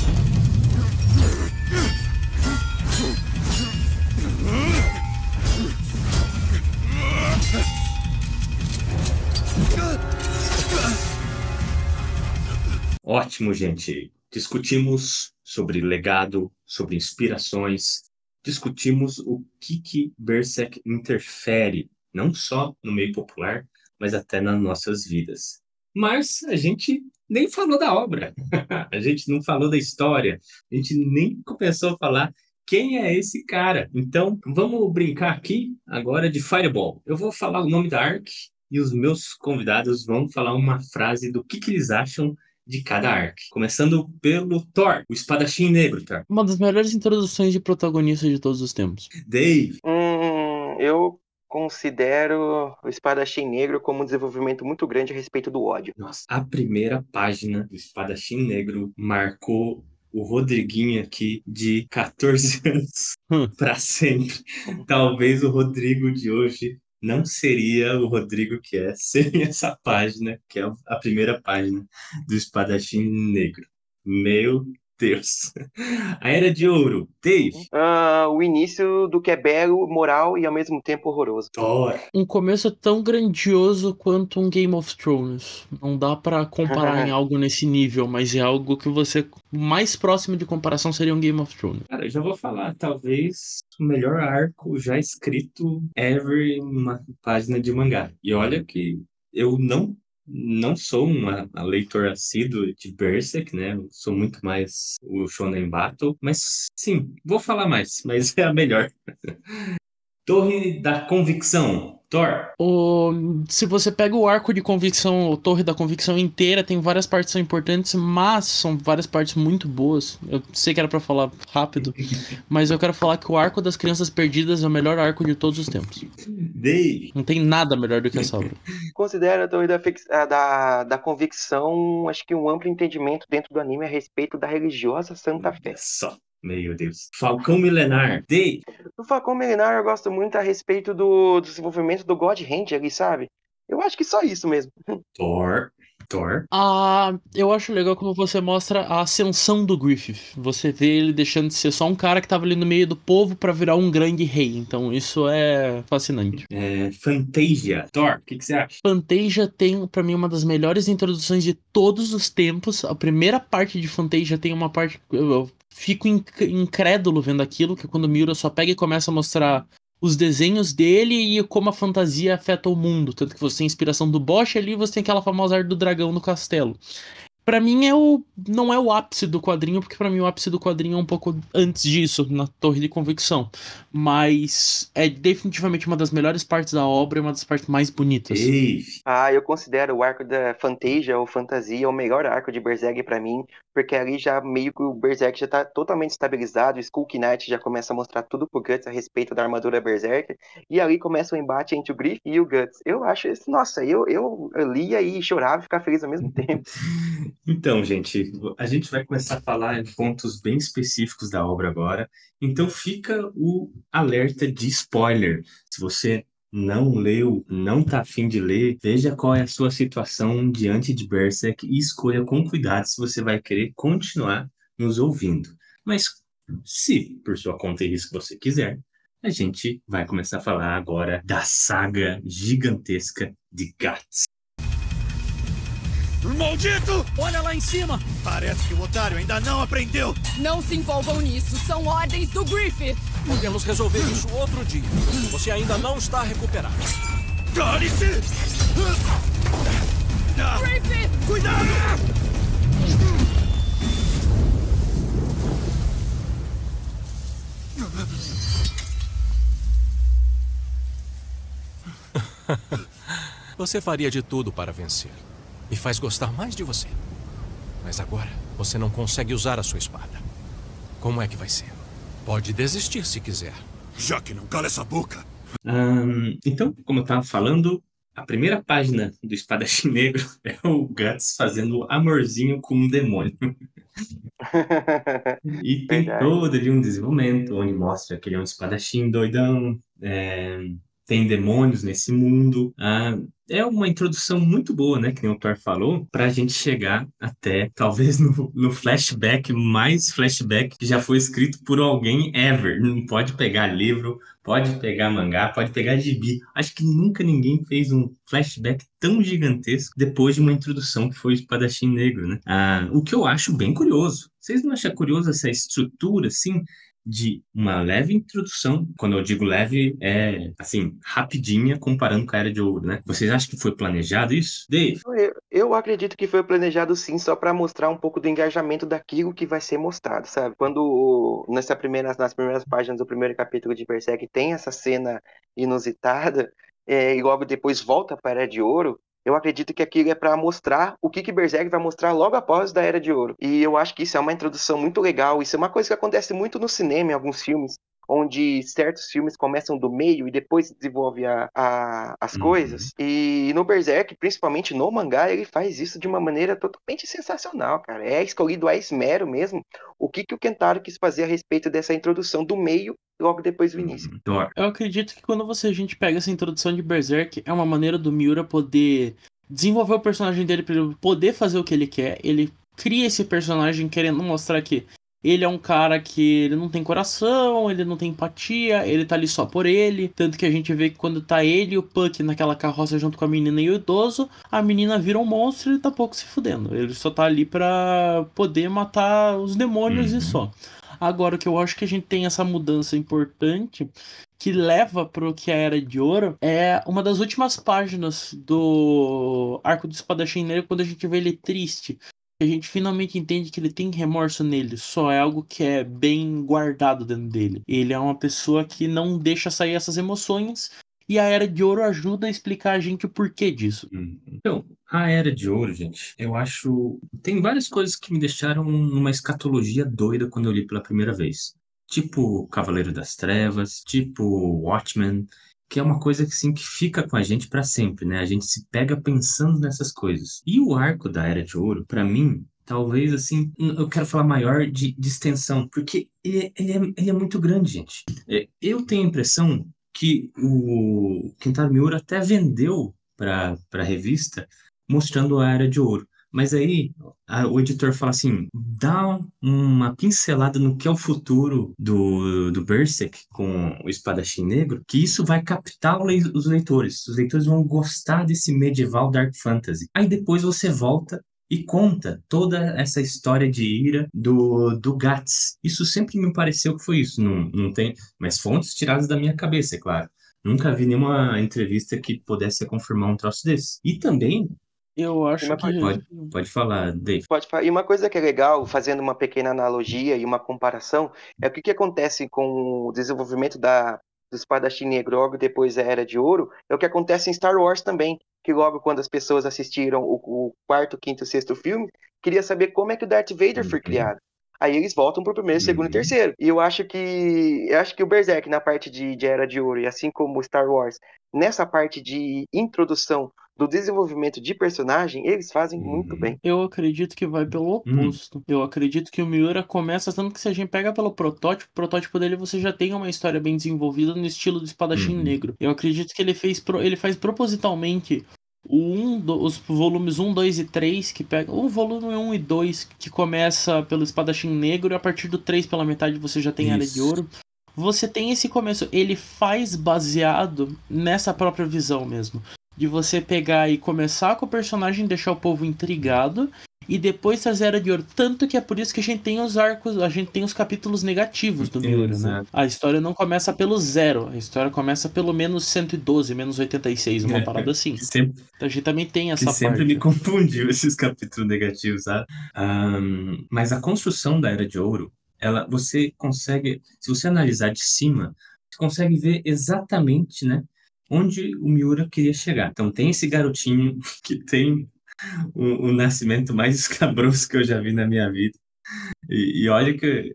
Ótimo, gente. Discutimos sobre legado, sobre inspirações, discutimos o que Berserk interfere, não só no meio popular, mas até nas nossas vidas. Mas a gente nem falou da obra, a gente não falou da história, a gente nem começou a falar quem é esse cara. Então, vamos brincar aqui agora de Fireball. Eu vou falar o nome da Ark e os meus convidados vão falar uma frase do que eles acham de cada arc. Começando pelo Thor, o espadachim negro, Thor. Uma das melhores introduções de protagonista de todos os tempos. Dave. Eu considero o Espadachim Negro como um desenvolvimento muito grande a respeito do ódio. Nossa, a primeira página do Espadachim Negro marcou o Rodriguinho aqui de 14 anos para sempre. Talvez o Rodrigo de hoje não seria o Rodrigo que é sem essa página, que é a primeira página do Espadachim Negro. Meu Deus. A Era de Ouro. Dave. O início do que é belo, moral e ao mesmo tempo horroroso. Thor. Um começo tão grandioso quanto um Game of Thrones. Não dá pra comparar em algo nesse nível, mas é algo que você... mais próximo de comparação seria um Game of Thrones. Cara, eu já vou falar, talvez o melhor arco já escrito ever em uma página de mangá. E olha que eu não sou uma leitor assíduo de Berserk, né? Eu sou muito mais o Shonen Battle. Mas sim, vou falar mais, mas é a melhor. Torre da Convicção. Thor. Se você pega o arco de convicção, o Torre da Convicção inteira, tem várias partes que são importantes, mas são várias partes muito boas. Eu sei que era pra falar rápido, mas eu quero falar que o arco das Crianças Perdidas é o melhor arco de todos os tempos. Dave. Não tem nada melhor do que essa obra. Considero a Torre da Convicção, acho que um amplo entendimento dentro do anime a respeito da religiosa Santa Fé. Só. Meu Deus. Falcão Milenar. Dave. No Falcão Milenar eu gosto muito a respeito do desenvolvimento do God Hand ali, sabe? Eu acho que só isso mesmo. Thor. Eu acho legal como você mostra a ascensão do Griffith. Você vê ele deixando de ser só um cara que tava ali no meio do povo pra virar um grande rei. Então isso é fascinante. Fantasia. Thor, o que você acha? Fantasia tem, pra mim, uma das melhores introduções de todos os tempos. A primeira parte de Fantasia tem uma parte... Eu fico incrédulo vendo aquilo, que é quando o Miura só pega e começa a mostrar os desenhos dele e como a fantasia afeta o mundo. Tanto que você tem a inspiração do Bosch ali, você tem aquela famosa arte do dragão no castelo. Pra mim não é o ápice do quadrinho, porque pra mim o ápice do quadrinho é um pouco antes disso, na Torre de Convicção. Mas é definitivamente uma das melhores partes da obra e uma das partes mais bonitas. Eu considero o arco da Fantasia ou Fantasia o melhor arco de Berserk pra mim, porque ali já meio que o Berserk já tá totalmente estabilizado, o Skull Knight já começa a mostrar tudo pro Guts a respeito da armadura Berserk, e ali começa o embate entre o Griff e o Guts. Eu acho isso, nossa, eu lia e chorava e ficava feliz ao mesmo tempo. Então, gente, a gente vai começar a falar de pontos bem específicos da obra agora. Então fica o alerta de spoiler. Se você não leu, não tá afim de ler, veja qual é a sua situação diante de Berserk e escolha com cuidado se você vai querer continuar nos ouvindo. Mas se, por sua conta e risco, você quiser, a gente vai começar a falar agora da saga gigantesca de Guts. Maldito! Olha lá em cima! Parece que o otário ainda não aprendeu! Não se envolvam nisso, são ordens do Griffith! Podemos resolver isso outro dia. Você ainda não está recuperado. Cale-se! Griffith! Cuidado! Você faria de tudo para vencer. Me faz gostar mais de você. Mas agora, você não consegue usar a sua espada. Como é que vai ser? Pode desistir se quiser. Já que não cala essa boca. Então, como eu estava falando, a primeira página do Espadachim Negro é o Guts fazendo amorzinho com um demônio. E tem todo ali um desenvolvimento, onde mostra que ele é um espadachim doidão, tem demônios nesse mundo. É uma introdução muito boa, né, que nem o Thor falou, pra gente chegar até, talvez, no flashback, mais flashback que já foi escrito por alguém ever. Não pode pegar livro, pode pegar mangá, pode pegar gibi. Acho que nunca ninguém fez um flashback tão gigantesco depois de uma introdução que foi o Espadachim Negro, né? O que eu acho bem curioso. Vocês não acham curioso essa estrutura, assim, de uma leve introdução? Quando eu digo leve, é, assim, rapidinha, comparando com a Era de Ouro, né? Vocês acham que foi planejado isso? Dave? Eu acredito que foi planejado sim, só para mostrar um pouco do engajamento daquilo que vai ser mostrado, sabe? Quando nas primeiras páginas do primeiro capítulo de Berserk tem essa cena inusitada, e logo depois volta para a Era de Ouro, eu acredito que aquilo é para mostrar o que Berserk vai mostrar logo após da Era de Ouro. E eu acho que isso é uma introdução muito legal. Isso é uma coisa que acontece muito no cinema, em alguns filmes, onde certos filmes começam do meio e depois desenvolve as coisas. E no Berserk, principalmente no mangá, ele faz isso de uma maneira totalmente sensacional, cara. É escolhido a esmero mesmo o que o Kentaro quis fazer a respeito dessa introdução do meio logo depois do início. Eu acredito que quando a gente pega essa introdução de Berserk, é uma maneira do Miura poder desenvolver o personagem dele para ele poder fazer o que ele quer. Ele cria esse personagem querendo mostrar que ele é um cara que ele não tem coração, ele não tem empatia, ele tá ali só por ele. Tanto que a gente vê que quando tá ele e o Puck naquela carroça junto com a menina e o idoso, a menina vira um monstro e ele tá pouco se fudendo. Ele só tá ali pra poder matar os demônios e só. Agora, o que eu acho que a gente tem essa mudança importante que leva pro que é a Era de Ouro é uma das últimas páginas do Arco do Espadachim Negro, quando a gente vê ele triste. A gente finalmente entende que ele tem remorso nele, só é algo que é bem guardado dentro dele. Ele é uma pessoa que não deixa sair essas emoções, e a Era de Ouro ajuda a explicar a gente o porquê disso. Então, a Era de Ouro, gente, eu acho. Tem várias coisas que me deixaram numa escatologia doida quando eu li pela primeira vez. Tipo Cavaleiro das Trevas, tipo Watchmen, que é uma coisa que, assim, que fica com a gente pra sempre, né? A gente se pega pensando nessas coisas. E o arco da Era de Ouro, pra mim, talvez, assim, eu quero falar maior de extensão, porque ele é muito grande, gente. Eu tenho a impressão que o Kentaro Miura até vendeu para a revista mostrando a Era de Ouro. Mas aí o editor fala assim, dá uma pincelada no que é o futuro do Berserk com o Espadachim Negro, que isso vai captar os leitores. Os leitores vão gostar desse medieval dark fantasy. Aí depois você volta e conta toda essa história de ira do Guts. Isso sempre me pareceu que foi isso. Não tem, mas fontes tiradas da minha cabeça, é claro. Nunca vi nenhuma entrevista que pudesse confirmar um troço desse. E também... Eu acho que... Pode falar, Dave. Pode falar. E uma coisa que é legal, fazendo uma pequena analogia e uma comparação, é o que acontece com o desenvolvimento do Espadachim Negro logo depois da Era de Ouro, é o que acontece em Star Wars também, que logo quando as pessoas assistiram o quarto, quinto e sexto filme, queria saber como é que o Darth Vader foi criado. Aí eles voltam pro primeiro, segundo e terceiro. E eu acho que o Berserk, na parte de Era de Ouro, e assim como o Star Wars, nessa parte de introdução do desenvolvimento de personagem, eles fazem muito bem. Eu acredito que vai pelo oposto. Eu acredito que o Miura começa, tanto que se a gente pega pelo protótipo, o protótipo dele você já tem uma história bem desenvolvida no estilo do Espadachim Negro. Eu acredito que ele faz propositalmente os volumes 1, 2 e 3, que pega o volume 1 e 2, que começa pelo Espadachim Negro, e a partir do 3 pela metade você já tem a Era de Ouro. Você tem esse começo, ele faz baseado nessa própria visão mesmo. De você pegar e começar com o personagem, deixar o povo intrigado, e depois trazer a Era de Ouro. Tanto que é por isso que a gente tem os arcos, a gente tem os capítulos negativos do Miura, né? A história não começa pelo 0, a história começa pelo menos 112, menos 86, uma parada assim. Então a gente também tem essa que parte. Sempre me confundiu esses capítulos negativos, sabe? Mas a construção da Era de Ouro, você consegue, se você analisar de cima, você consegue ver exatamente, né, onde o Miura queria chegar. Então tem esse garotinho que tem o nascimento mais escabroso que eu já vi na minha vida. E olha que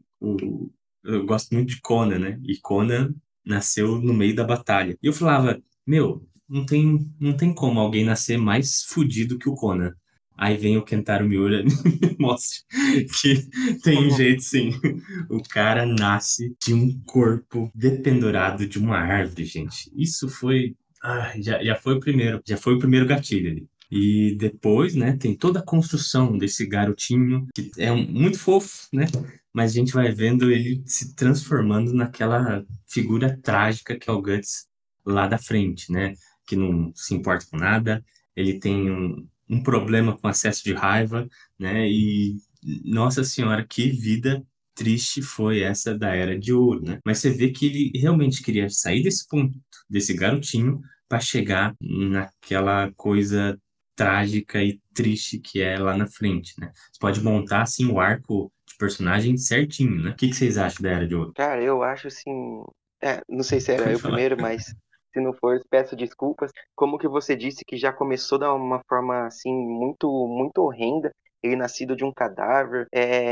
eu gosto muito de Conan, né? E Conan nasceu no meio da batalha. E eu falava, não tem como alguém nascer mais fudido que o Conan. Aí vem o Kentaro Miura e mostra que tem jeito sim. O cara nasce de um corpo dependurado de uma árvore, gente. Isso foi... já foi o primeiro gatilho ali. E depois, né, tem toda a construção desse garotinho, que é muito fofo, né? Mas a gente vai vendo ele se transformando naquela figura trágica que é o Guts lá da frente, né? Que não se importa com nada, ele tem um problema com acesso de raiva, né? E, nossa senhora, que vida triste foi essa da Era de Ouro, né? Mas você vê que ele realmente queria sair desse ponto, desse garotinho, para chegar naquela coisa trágica e triste que é lá na frente, né? Você pode montar, assim, o arco de personagem certinho, né? O que vocês acham da Era de Ouro? Cara, eu acho assim... não sei se era eu primeiro, mas se não for, peço desculpas. Como que você disse que já começou de uma forma, assim, muito, muito horrenda. Ele nascido de um cadáver.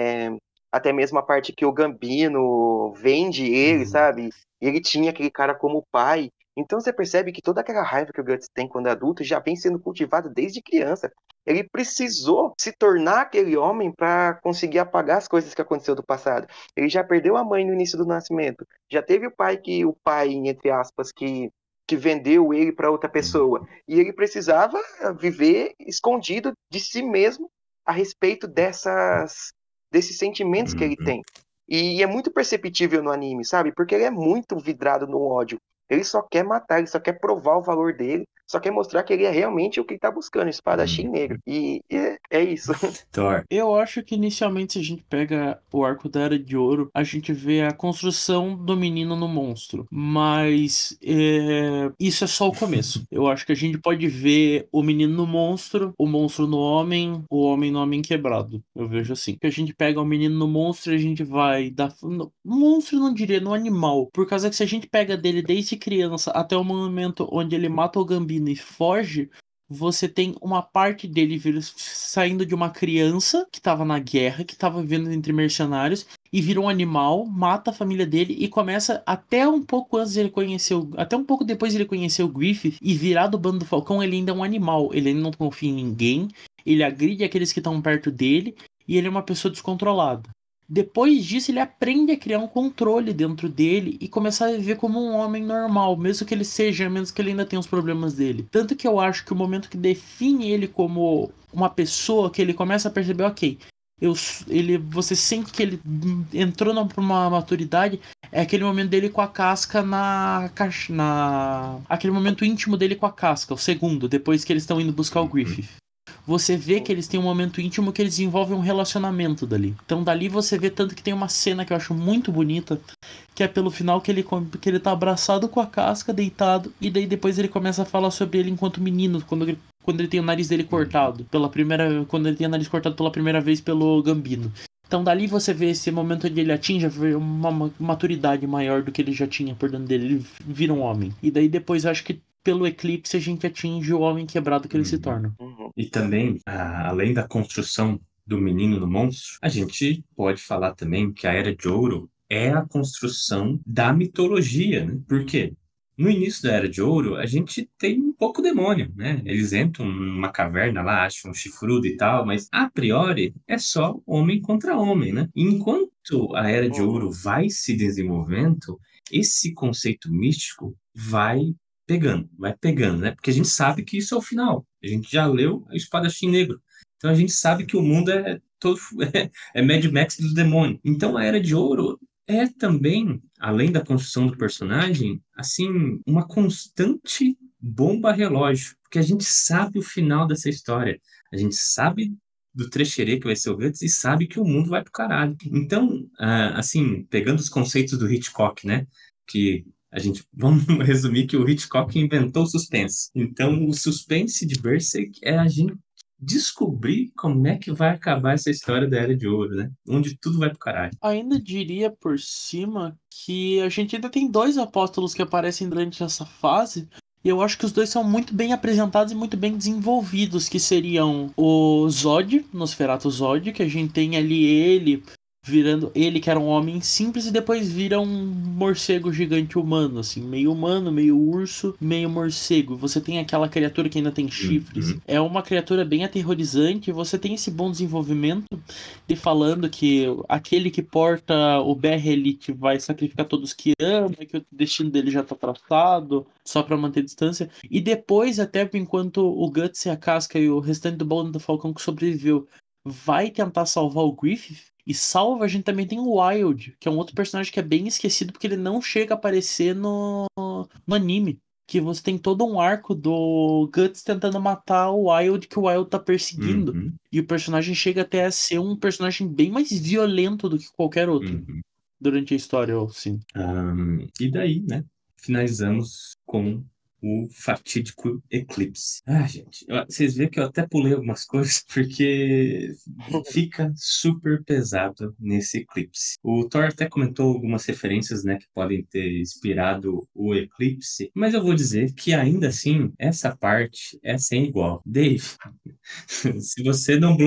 Até mesmo a parte que o Gambino vende ele, sabe? E ele tinha aquele cara como pai. Então você percebe que toda aquela raiva que o Guts tem quando é adulto já vem sendo cultivada desde criança. Ele precisou se tornar aquele homem para conseguir apagar as coisas que aconteceu do passado. Ele já perdeu a mãe no início do nascimento. Já teve o pai, entre aspas, que vendeu ele para outra pessoa. E ele precisava viver escondido de si mesmo a respeito desses sentimentos que ele tem. E é muito perceptível no anime, sabe? Porque ele é muito vidrado no ódio. Ele só quer matar, ele só quer provar o valor dele, só quer mostrar que ele é realmente o que ele tá buscando, espadachim negro. E é isso. Thor. Eu acho que inicialmente, se a gente pega o arco da Era de Ouro, a gente vê a construção do menino no monstro. Mas isso é só o começo. Eu acho que a gente pode ver o menino no monstro, o monstro no homem, o homem no homem quebrado. Eu vejo assim. Que a gente pega o menino no monstro e a gente vai dar. No monstro, eu não diria, no animal. Por causa que se a gente pega dele desde criança até o momento onde ele mata o Gambino e foge, você tem uma parte dele saindo de uma criança que estava na guerra, que estava vivendo entre mercenários, e vira um animal, mata a família dele e começa até um pouco antes ele conheceu, até um pouco depois ele conheceu o Griffith e virar do bando do Falcão, ele ainda é um animal, ele ainda não confia em ninguém, ele agride aqueles que estão perto dele e ele é uma pessoa descontrolada. Depois disso, ele aprende a criar um controle dentro dele e começar a viver como um homem normal, mesmo que ele seja, mesmo que ele ainda tenha os problemas dele. Tanto que eu acho que o momento que define ele como uma pessoa, que ele começa a perceber, ok, você sente que ele entrou numa maturidade, é aquele momento dele com a casca aquele momento íntimo dele com a casca, o segundo, depois que eles estão indo buscar o Griffith. Você vê que eles têm um momento íntimo que eles desenvolvem um relacionamento dali. Então dali você vê tanto que tem uma cena que eu acho muito bonita, que é pelo final que ele tá abraçado com a casca, deitado, e daí depois ele começa a falar sobre ele enquanto menino, quando ele tem o nariz dele cortado, quando ele tem o nariz cortado pela primeira vez pelo Gambino. Então dali você vê esse momento onde ele atinge uma maturidade maior do que ele já tinha por dentro dele, ele vira um homem. E daí depois eu acho que pelo eclipse a gente atinge o homem quebrado que ele se torna. E também, além da construção do menino no monstro, a gente pode falar também que a Era de Ouro é a construção da mitologia, né? Por quê? No início da Era de Ouro, a gente tem um pouco demônio, né? Eles entram numa caverna lá, acham um chifrudo e tal, mas a priori é só homem contra homem, né? E enquanto a Era de Ouro vai se desenvolvendo, esse conceito místico vai pegando, né? Porque a gente sabe que isso é o final. A gente já leu a Espadachim Negro. Então a gente sabe que o mundo é todo é Mad Max do demônio. Então a Era de Ouro é também, além da construção do personagem, assim, uma constante bomba relógio, porque a gente sabe o final dessa história. A gente sabe do trecherê que vai ser o Guts e sabe que o mundo vai pro caralho. Então, assim, pegando os conceitos do Hitchcock, né? Que vamos resumir que o Hitchcock inventou o suspense. Então, o suspense de Berserk é a gente descobrir como é que vai acabar essa história da Era de Ouro, né? Onde tudo vai pro caralho. Ainda diria por cima que a gente ainda tem 2 apóstolos que aparecem durante essa fase. E eu acho que os 2 são muito bem apresentados e muito bem desenvolvidos, que seriam o Zod, Nosferatu Zod, que a gente tem ali ele virando, ele que era um homem simples e depois vira um morcego gigante humano, assim, meio humano, meio urso, meio morcego. Você tem aquela criatura que ainda tem chifres. É uma criatura bem aterrorizante. Você tem esse bom desenvolvimento de falando que aquele que porta o BR Elite vai sacrificar todos que ama, que o destino dele já tá traçado, só pra manter distância. E depois, até enquanto o Guts e a Casca e o restante do bando do Falcão que sobreviveu vai tentar salvar o Griffith, e salva, a gente também tem o Wild, que é um outro personagem que é bem esquecido porque ele não chega a aparecer no anime. Que você tem todo um arco do Guts tentando matar o Wild, que o Wild tá perseguindo. E o personagem chega até a ser um personagem bem mais violento do que qualquer outro durante a história, assim. E daí, né? Finalizamos com o fatídico eclipse. Gente, vocês veem que eu até pulei algumas coisas porque fica super pesado nesse eclipse. O Thor até comentou algumas referências, né, que podem ter inspirado o eclipse, mas eu vou dizer que ainda assim, essa parte é sem igual. Dave, se você não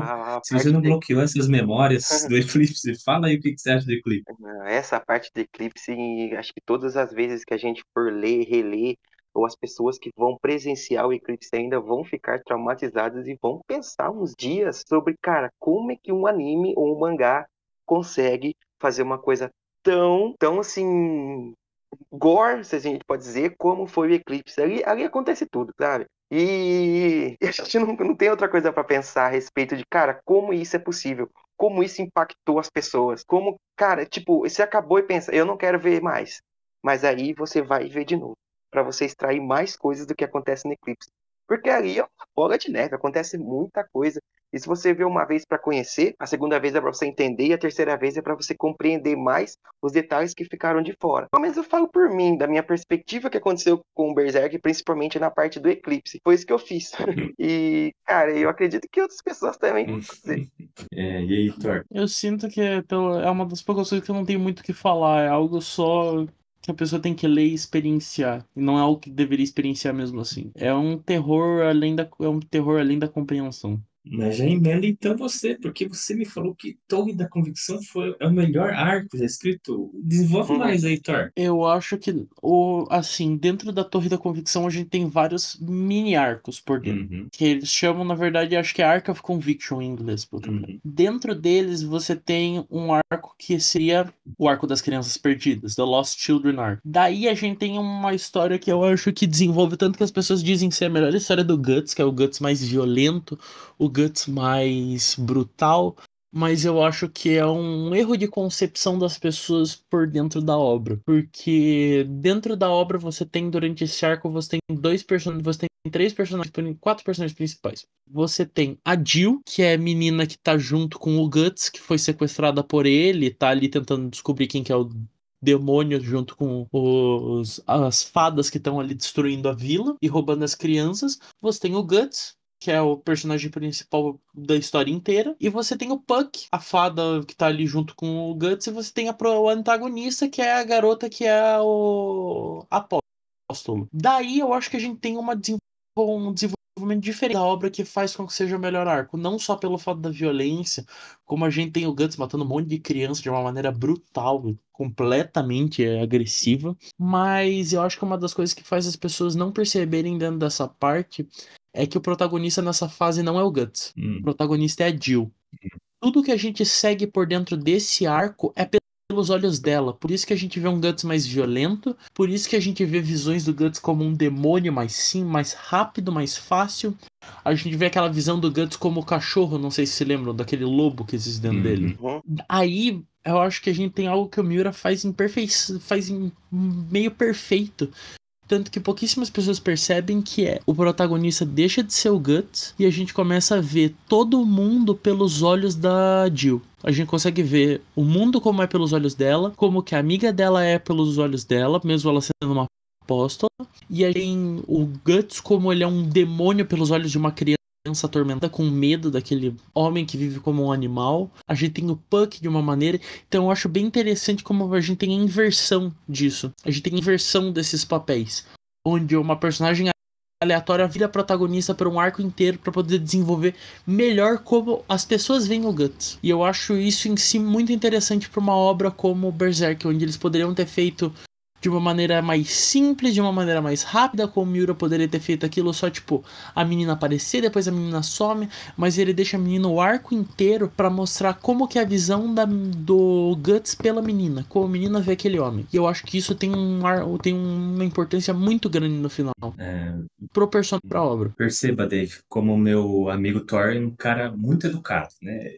bloqueou essas memórias do eclipse, fala aí o que você acha do eclipse. Essa parte do eclipse, acho que todas as vezes que a gente for ler, reler, ou as pessoas que vão presenciar o eclipse ainda vão ficar traumatizadas e vão pensar uns dias sobre, cara, como é que um anime ou um mangá consegue fazer uma coisa tão assim, gore, se a gente pode dizer, como foi o eclipse. Ali acontece tudo, sabe? E a gente não tem outra coisa pra pensar a respeito de, cara, como isso é possível? Como isso impactou as pessoas? Como, cara, tipo, você acabou e pensa, eu não quero ver mais. Mas aí você vai ver de novo, pra você extrair mais coisas do que acontece no eclipse. Porque ali é uma bola de neve, acontece muita coisa. E se você vê uma vez pra conhecer, a segunda vez é pra você entender e a terceira vez é pra você compreender mais os detalhes que ficaram de fora. Pelo menos eu falo por mim, da minha perspectiva que aconteceu com o Berserk, principalmente na parte do eclipse. Foi isso que eu fiz. E, cara, eu acredito que outras pessoas também vão fazer. E aí, Thor? Eu sinto que é uma das poucas coisas que eu não tenho muito o que falar. É algo só que a pessoa tem que ler e experienciar. E não é algo que deveria experienciar mesmo assim. É um terror além da compreensão. Mas já emenda então você, porque você me falou que Torre da Convicção é o melhor arco já escrito. Desenvolve mais aí, Thor. Eu acho que, assim, dentro da Torre da Convicção a gente tem vários mini arcos por dentro. Que eles chamam, na verdade, acho que é Arc of Conviction em inglês, pelo que eu me lembro. Dentro deles você tem um arco que seria o arco das crianças perdidas, The Lost Children Arc. Daí a gente tem uma história que eu acho que desenvolve tanto que as pessoas dizem ser a melhor história do Guts, que é o Guts mais violento, o Guts mais brutal. Mas eu acho que é um erro de concepção das pessoas por dentro da obra. Porque dentro da obra você tem, durante esse arco, você tem dois personagens, você tem três personagens, quatro personagens principais. Você tem a Jill, que é a menina que tá junto com o Guts, que foi sequestrada por ele, tá ali tentando descobrir quem que é o demônio junto com as fadas que estão ali destruindo a vila e roubando as crianças. Você tem o Guts, que é o personagem principal da história inteira. E você tem o Puck, a fada que tá ali junto com o Guts. E você tem o antagonista, que é a garota que é o apóstolo. Daí eu acho que a gente tem um desenvolvimento diferente da obra que faz com que seja o melhor arco. Não só pelo fato da violência, como a gente tem o Guts matando um monte de criança de uma maneira brutal, completamente agressiva. Mas eu acho que uma das coisas que faz as pessoas não perceberem dentro dessa parte é que o protagonista nessa fase não é o Guts. O protagonista é a Jill. Tudo que a gente segue por dentro desse arco é pelos olhos dela. Por isso que a gente vê um Guts mais violento. Por isso que a gente vê visões do Guts como um demônio mais rápido, mais fácil. A gente vê aquela visão do Guts como o cachorro, não sei se se lembram, daquele lobo que existe dentro dele. Aí eu acho que a gente tem algo que o Miura faz em meio perfeito. Tanto que pouquíssimas pessoas percebem que o protagonista deixa de ser o Guts e a gente começa a ver todo mundo pelos olhos da Jill. A gente consegue ver o mundo como é pelos olhos dela, como que a amiga dela é pelos olhos dela, mesmo ela sendo uma apóstola. E a gente tem o Guts como ele é um demônio pelos olhos de uma criança atormentada com medo daquele homem que vive como um animal. A gente tem o Puck de uma maneira. Então eu acho bem interessante como a gente tem a inversão disso. A gente tem a inversão desses papéis. Onde uma personagem aleatória vira protagonista por um arco inteiro para poder desenvolver melhor como as pessoas veem o Guts. E eu acho isso em si muito interessante para uma obra como Berserk, onde eles poderiam ter feito de uma maneira mais simples, de uma maneira mais rápida, como o Miura poderia ter feito aquilo só, tipo, a menina aparecer, depois a menina some, mas ele deixa a menina o arco inteiro pra mostrar como que é a visão do Guts pela menina, como a menina vê aquele homem. E eu acho que isso tem uma importância muito grande no final. Pro personagem, pra obra. Perceba, Dave, como meu amigo Thor é um cara muito educado, né?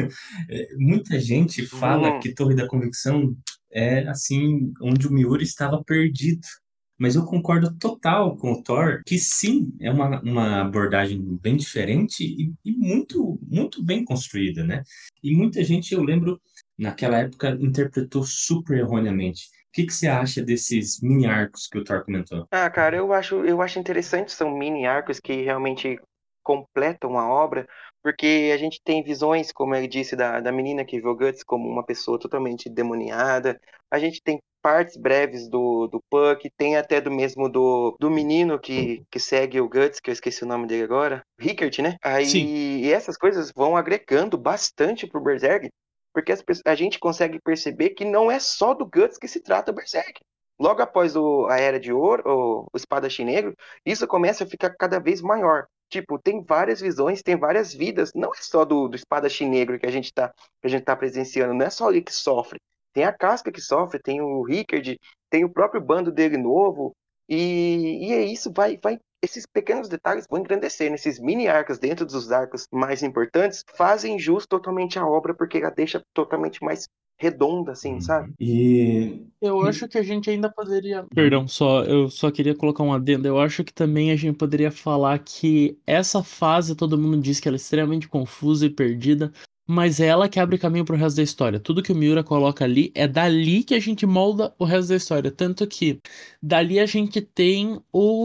Muita gente fala que Torre da Convicção é assim, onde o Miura estava perdido. Mas eu concordo total com o Thor, que sim, é uma abordagem bem diferente e muito, muito bem construída, né? E muita gente, eu lembro, naquela época, interpretou super erroneamente. O que você acha desses mini arcos que o Thor comentou? Ah, cara, eu acho interessante, são mini arcos que realmente completam a obra, porque a gente tem visões, como ele disse, da menina que vê o Guts como uma pessoa totalmente demoniada, a gente tem partes breves do Puck, tem até do menino que segue o Guts, que eu esqueci o nome dele agora, Rickert, né? Aí, e essas coisas vão agregando bastante pro Berserk, porque a gente consegue perceber que não é só do Guts que se trata o Berserk. Logo após a Era de Ouro, o Espadachim Negro, isso começa a ficar cada vez maior. Tipo, tem várias visões, tem várias vidas. Não é só do Espadachim Negro que a gente tá presenciando, não é só ele que sofre. Tem a Casca que sofre, tem o Rickard, tem o próprio bando dele novo. E é isso, esses pequenos detalhes vão engrandecer, esses mini arcos dentro dos arcos mais importantes, fazem jus totalmente à obra, porque ela deixa totalmente mais redonda, assim, sabe? E Eu acho que a gente ainda poderia. Perdão, eu só queria colocar um adendo. Eu acho que também a gente poderia falar que essa fase todo mundo diz que ela é extremamente confusa e perdida, mas é ela que abre caminho pro resto da história. Tudo que o Miura coloca ali é dali que a gente molda o resto da história. Tanto que dali a gente tem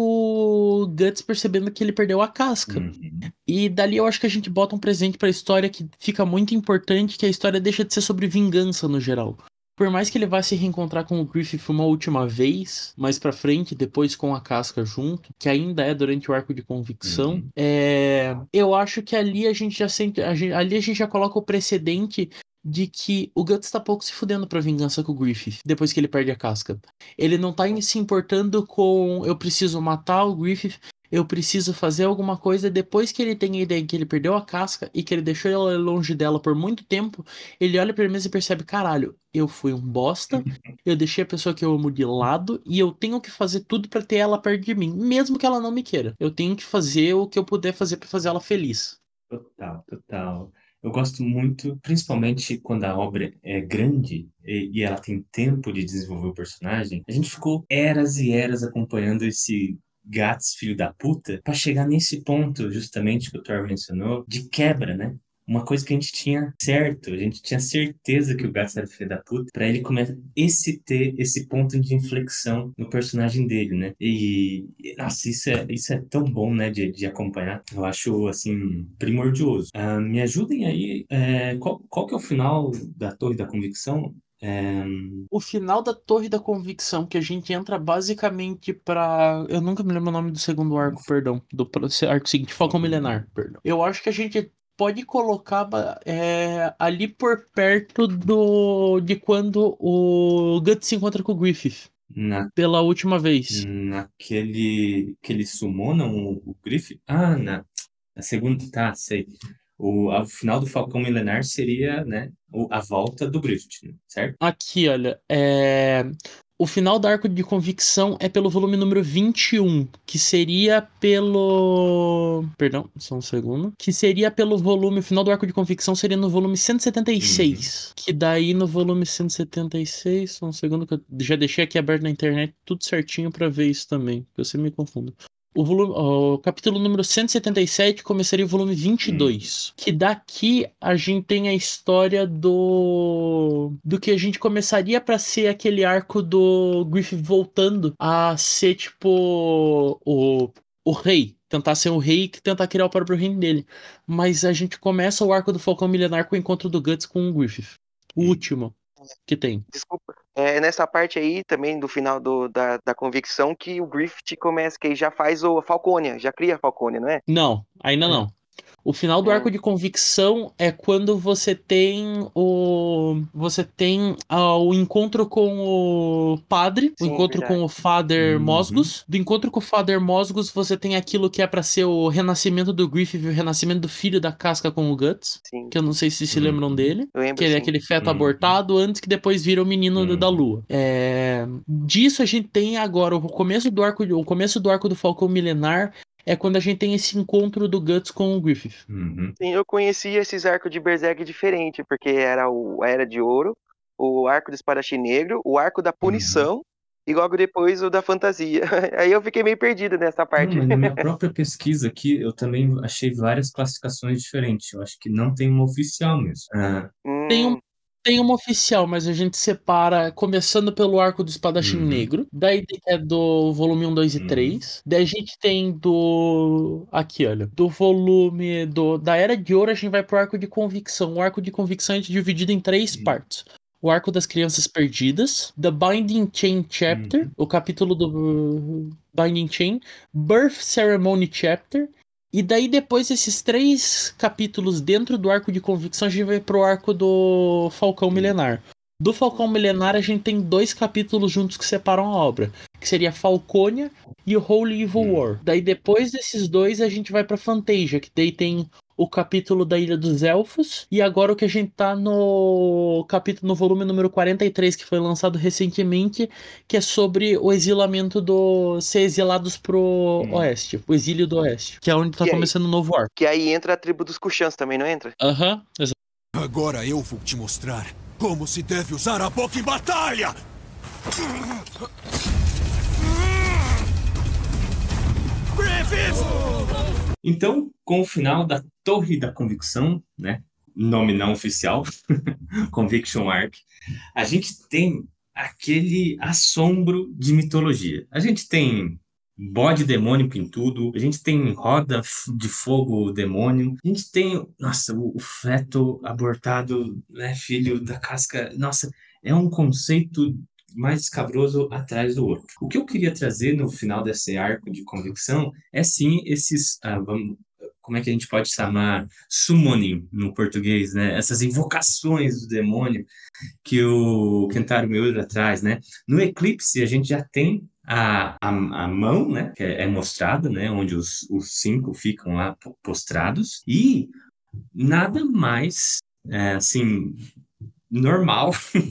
o Guts percebendo que ele perdeu a casca. E dali eu acho que a gente bota um presente pra história que fica muito importante, que a história deixa de ser sobre vingança no geral. Por mais que ele vá se reencontrar com o Griffith uma última vez, mais pra frente, depois com a casca junto, que ainda é durante o arco de convicção, eu acho que ali a gente já sente, ali a gente já coloca o precedente de que o Guts tá pouco se fudendo pra vingança com o Griffith, depois que ele perde a casca. Ele não tá se importando com eu preciso matar o Griffith, eu preciso fazer alguma coisa. Depois que ele tem a ideia que ele perdeu a casca e que ele deixou ela longe dela por muito tempo, ele olha pra mesa e percebe, caralho, eu fui um bosta, eu deixei a pessoa que eu amo de lado e eu tenho que fazer tudo pra ter ela perto de mim, mesmo que ela não me queira. Eu tenho que fazer o que eu puder fazer pra fazer ela feliz. Total. Eu gosto muito, principalmente quando a obra é grande e ela tem tempo de desenvolver o personagem. A gente ficou eras e eras acompanhando esse Guts, filho da puta, pra chegar nesse ponto, justamente, que o Thor mencionou, de quebra, né? Uma coisa que a gente tinha certo, a gente tinha certeza que o Guts era filho da puta, pra ele começar ter esse ponto de inflexão no personagem dele, né? Nossa, isso é tão bom, né, de acompanhar. Eu acho, assim, primordioso. Me ajudem aí, qual que é o final da Torre da Convicção? O final da Torre da Convicção, que a gente entra basicamente pra... Eu nunca me lembro o nome do segundo arco, perdão. Do arco seguinte, Falcão Milenar, perdão. Eu acho que a gente pode colocar ali por perto de quando o Guts se encontra com o Griffith. Pela última vez. Naquele que eles summonam o Griffith? Na segunda, tá, sei. O final do Falcão Milenar seria, né, a volta do Griffith, né, certo? Aqui, olha, o final do arco de convicção é pelo volume número 21, que seria pelo... Perdão, só um segundo. Que seria pelo volume... O final do arco de convicção seria no volume 176. Que daí no volume 176... Só um segundo que eu já deixei aqui aberto na internet tudo certinho pra ver isso também, porque eu sempre me confundo. O capítulo número 177 começaria o volume 22. Que daqui a gente tem a história do que a gente começaria pra ser aquele arco do Griffith voltando a ser tipo o rei. Tentar ser o rei e tentar criar o próprio reino dele. Mas a gente começa o arco do Falcão Milenar com o encontro do Guts com o Griffith. O último que tem. Desculpa. Nessa parte aí também do final da convicção que o Griffith começa, que já faz a Falconia, já cria a Falconia, não é? Não, ainda não. O final do arco de convicção é quando você tem o encontro com o padre, o encontro com o Father Mosgus. Do encontro com o Father Mosgus, você tem aquilo que é pra ser o renascimento do Griffith e o renascimento do filho da casca com o Guts. Sim. Que eu não sei se se lembram dele. Lembro, que ele é sim. aquele feto abortado antes que depois vira o menino da lua. Disso a gente tem agora o começo do arco do Falcão Milenar. É quando a gente tem esse encontro do Guts com o Griffith. Sim, eu conheci esses arcos de Berserk diferente, porque era a Era de Ouro, o arco do Espadachim Negro, o arco da Punição e logo depois o da Fantasia. Aí eu fiquei meio perdido nessa parte. Mas na minha própria pesquisa aqui, eu também achei várias classificações diferentes. Eu acho que não tem uma oficial mesmo. Tem uma oficial, mas a gente separa, começando pelo arco do Espadachim Negro, daí é do volume 1, 2 e 3. Daí a gente tem aqui, olha, do volume da Era de Ouro, a gente vai pro arco de convicção. O arco de convicção é dividido em 3 partes. O arco das crianças perdidas, The Binding Chain Chapter, o capítulo do Binding Chain, Birth Ceremony Chapter. E daí, depois desses 3 capítulos dentro do arco de convicção, a gente vai pro arco do Falcão Milenar. Do Falcão Milenar, a gente tem 2 capítulos juntos que separam a obra, que seria Falconia e o Holy Evil War. Daí, depois desses 2, a gente vai pra Fantasia, que daí tem o capítulo da Ilha dos Elfos, e agora o que a gente tá no capítulo, no volume número 43, que foi lançado recentemente, que é sobre o exilamento ser exilados pro oeste, o exílio do oeste, que é onde tá começando um novo arco. Que aí entra a tribo dos Kushans também, não entra? Aham, exato. Agora eu vou te mostrar como se deve usar a boca em batalha! Então, com o final da Torre da Convicção, né, nome não oficial, Conviction Arc, a gente tem aquele assombro de mitologia. A gente tem bode demônico em tudo, a gente tem roda de fogo demônio, a gente tem, nossa, o feto abortado, né, filho da casca, nossa, é um conceito mais escabroso atrás do outro. O que eu queria trazer no final desse arco de convicção é sim esses, como é que a gente pode chamar, summoning no português, né? Essas invocações do demônio que o Kentaro Miura traz, né? No Eclipse a gente já tem a mão, né? Que é mostrada, né? Onde os 5 ficam lá postrados e nada mais, assim, normal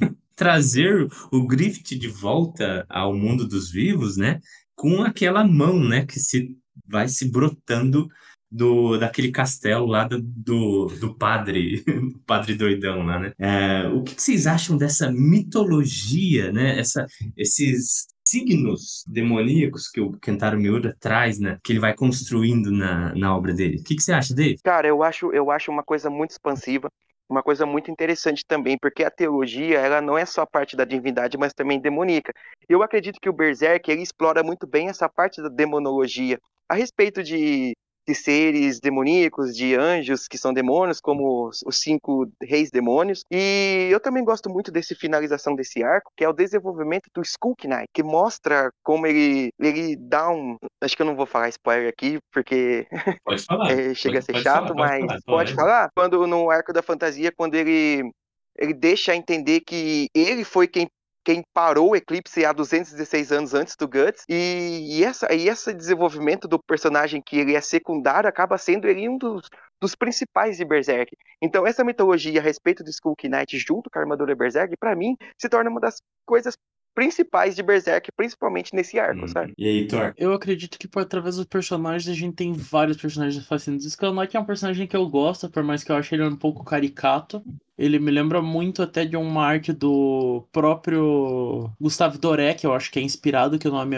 trazer o Griffith de volta ao mundo dos vivos, né? Com aquela mão, né? Que vai se brotando daquele castelo lá do padre, do padre doidão lá, né? O que vocês acham dessa mitologia, né? Esses signos demoníacos que o Kentaro Miura traz, né? Que ele vai construindo na obra dele. O que você acha dele? Cara, eu acho uma coisa muito expansiva, uma coisa muito interessante também, porque a teologia, ela não é só a parte da divindade, mas também demoníaca. Eu acredito que o Berserk, ele explora muito bem essa parte da demonologia, a respeito de seres demoníacos, de anjos que são demônios, como os 5 reis demônios. E eu também gosto muito desse finalização desse arco, que é o desenvolvimento do Skull Knight, que mostra como ele dá um... Acho que eu não vou falar spoiler aqui, porque pode falar. chega a ser pode chato, falar, mas pode falar? Quando no arco da fantasia, quando ele deixa a entender que ele foi quem parou o Eclipse há 216 anos antes do Guts, e esse desenvolvimento do personagem que ele é secundário acaba sendo ele um dos principais de Berserk. Então essa mitologia a respeito do Skull Knight junto com a armadura Berserk, pra mim, se torna uma das coisas principais de Berserk, principalmente nesse arco, sabe? E aí, Thor? Eu acredito que através dos personagens a gente tem vários personagens fascinantes. Skull Knight é um personagem que eu gosto, por mais que eu ache ele um pouco caricato. Ele me lembra muito até de uma arte do próprio Gustave Doré, que eu acho que é inspirado, que o nome é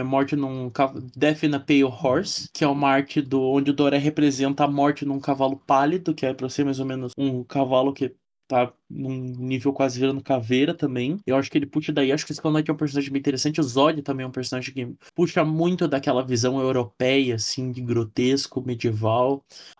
Death in a Pale Horse, que é uma arte onde o Doré representa a morte num cavalo pálido, que é pra ser mais ou menos um cavalo que tá num nível quase virando caveira também. Eu acho que ele puxa daí. Acho que o Skull Knight é um personagem bem interessante. O Zod também é um personagem que puxa muito daquela visão europeia, assim, de grotesco, medieval.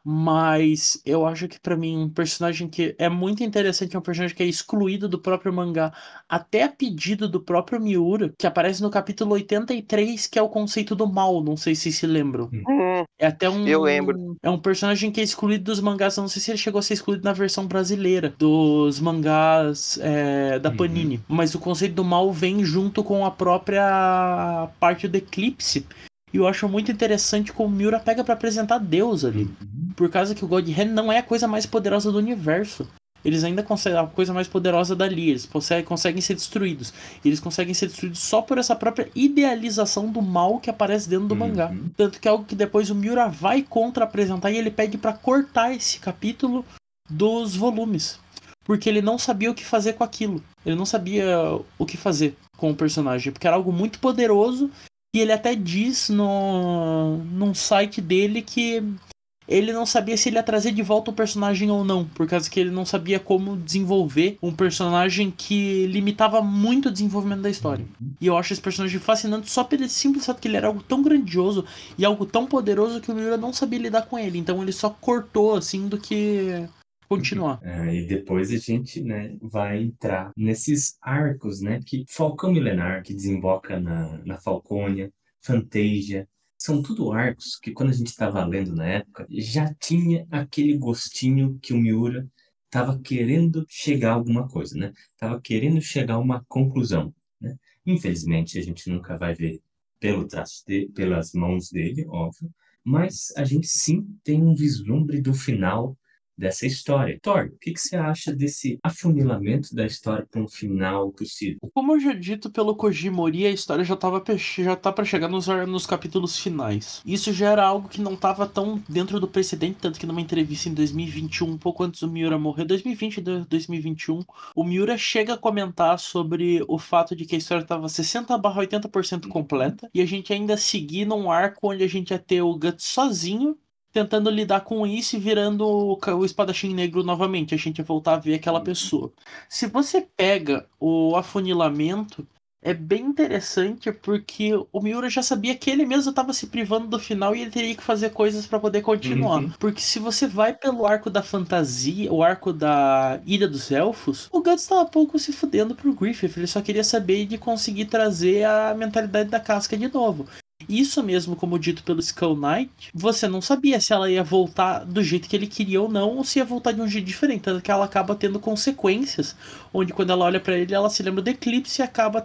Mas eu acho que pra mim um personagem que é muito interessante é um personagem que é excluído do próprio mangá, até a pedido do próprio Miura, que aparece no capítulo 83, que é o conceito do mal. Não sei se se lembram. É até Eu lembro. É um personagem que é excluído dos mangás. Não sei se ele chegou a ser excluído na versão brasileira dos mangás da Panini. Mas o conceito do mal vem junto com a própria parte do Eclipse. E eu acho muito interessante como o Miura pega pra apresentar Deus ali. Por causa que o God Hand não é a coisa mais poderosa do universo. Eles ainda conseguem a coisa mais poderosa dali. Eles conseguem ser destruídos. E eles conseguem ser destruídos só por essa própria idealização do mal que aparece dentro do mangá. Tanto que é algo que depois o Miura vai contra-apresentar e ele pede pra cortar esse capítulo dos volumes. Porque ele não sabia o que fazer com aquilo. Ele não sabia o que fazer com o personagem. Porque era algo muito poderoso. E ele até diz num site dele que ele não sabia se ele ia trazer de volta o personagem ou não, por causa que ele não sabia como desenvolver um personagem que limitava muito o desenvolvimento da história. E eu acho esse personagem fascinante só pelo simples fato que ele era algo tão grandioso e algo tão poderoso que o Miura não sabia lidar com ele. Então ele só cortou, assim, do que continuar. E depois a gente, né, vai entrar nesses arcos, né, que Falcão Milenar, que desemboca na Falcônia, Fantasia, são tudo arcos que quando a gente estava lendo na época, já tinha aquele gostinho que o Miura estava querendo chegar a alguma coisa, né? Estava querendo chegar a uma conclusão, né? Infelizmente a gente nunca vai ver pelo traço pelas mãos dele, óbvio, mas a gente sim tem um vislumbre do final dessa história. Thor, o que que você acha desse afunilamento da história para um final possível? Como eu já dito pelo Kojimori, a história já tá pra chegar nos capítulos finais. Isso já era algo que não tava tão dentro do precedente, tanto que numa entrevista em 2021, um pouco antes do Miura morrer, 2020 e 2021, o Miura chega a comentar sobre o fato de que a história tava 60/80% completa, e a gente ainda seguir num arco onde a gente ia ter o Guts sozinho, tentando lidar com isso e virando o espadachim negro novamente. A gente ia voltar a ver aquela pessoa. Se você pega o afunilamento, é bem interessante porque o Miura já sabia que ele mesmo estava se privando do final e ele teria que fazer coisas para poder continuar. Porque se você vai pelo arco da fantasia, o arco da Ilha dos Elfos, o Guts estava pouco se fudendo pro Griffith. Ele só queria saber de conseguir trazer a mentalidade da casca de novo. Isso mesmo, como dito pelo Skull Knight, você não sabia se ela ia voltar do jeito que ele queria ou não, ou se ia voltar de um jeito diferente, tanto que ela acaba tendo consequências, onde quando ela olha pra ele, ela se lembra do eclipse e acaba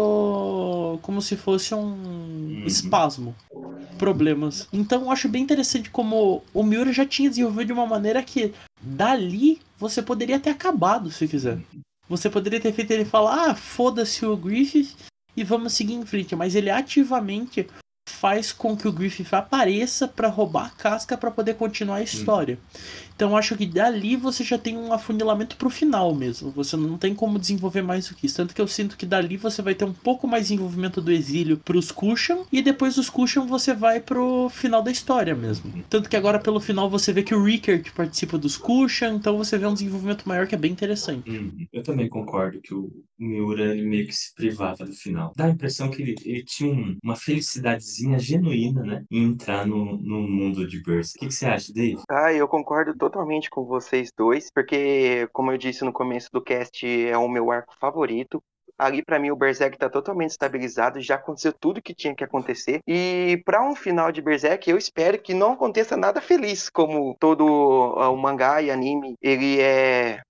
tendo como se fosse um espasmo, problemas. Então eu acho bem interessante como o Miura já tinha desenvolvido de uma maneira que dali você poderia ter acabado se quiser. Você poderia ter feito ele falar, foda-se o Griffith e vamos seguir em frente, mas ele ativamente faz com que o Griffith apareça para roubar a casca para poder continuar a história. Então acho que dali você já tem um afunilamento pro final mesmo. Você não tem como desenvolver mais do que isso. Tanto que eu sinto que dali você vai ter um pouco mais de desenvolvimento do exílio pros Kushan, e depois dos Kushan você vai pro final da história mesmo. Tanto que agora pelo final você vê que o Rickert participa dos Kushan, então você vê um desenvolvimento maior que é bem interessante. Eu também concordo que o Miura ele meio que se privava do final. Dá a impressão que ele tinha uma felicidadezinha genuína, né, em entrar no mundo de Berserk. O que você acha, Dave? Eu concordo totalmente com vocês dois, porque, como eu disse no começo do cast, é o meu arco favorito. Ali, pra mim, o Berserk tá totalmente estabilizado, já aconteceu tudo que tinha que acontecer. E pra um final de Berserk, eu espero que não aconteça nada feliz, como todo o mangá e anime, ele é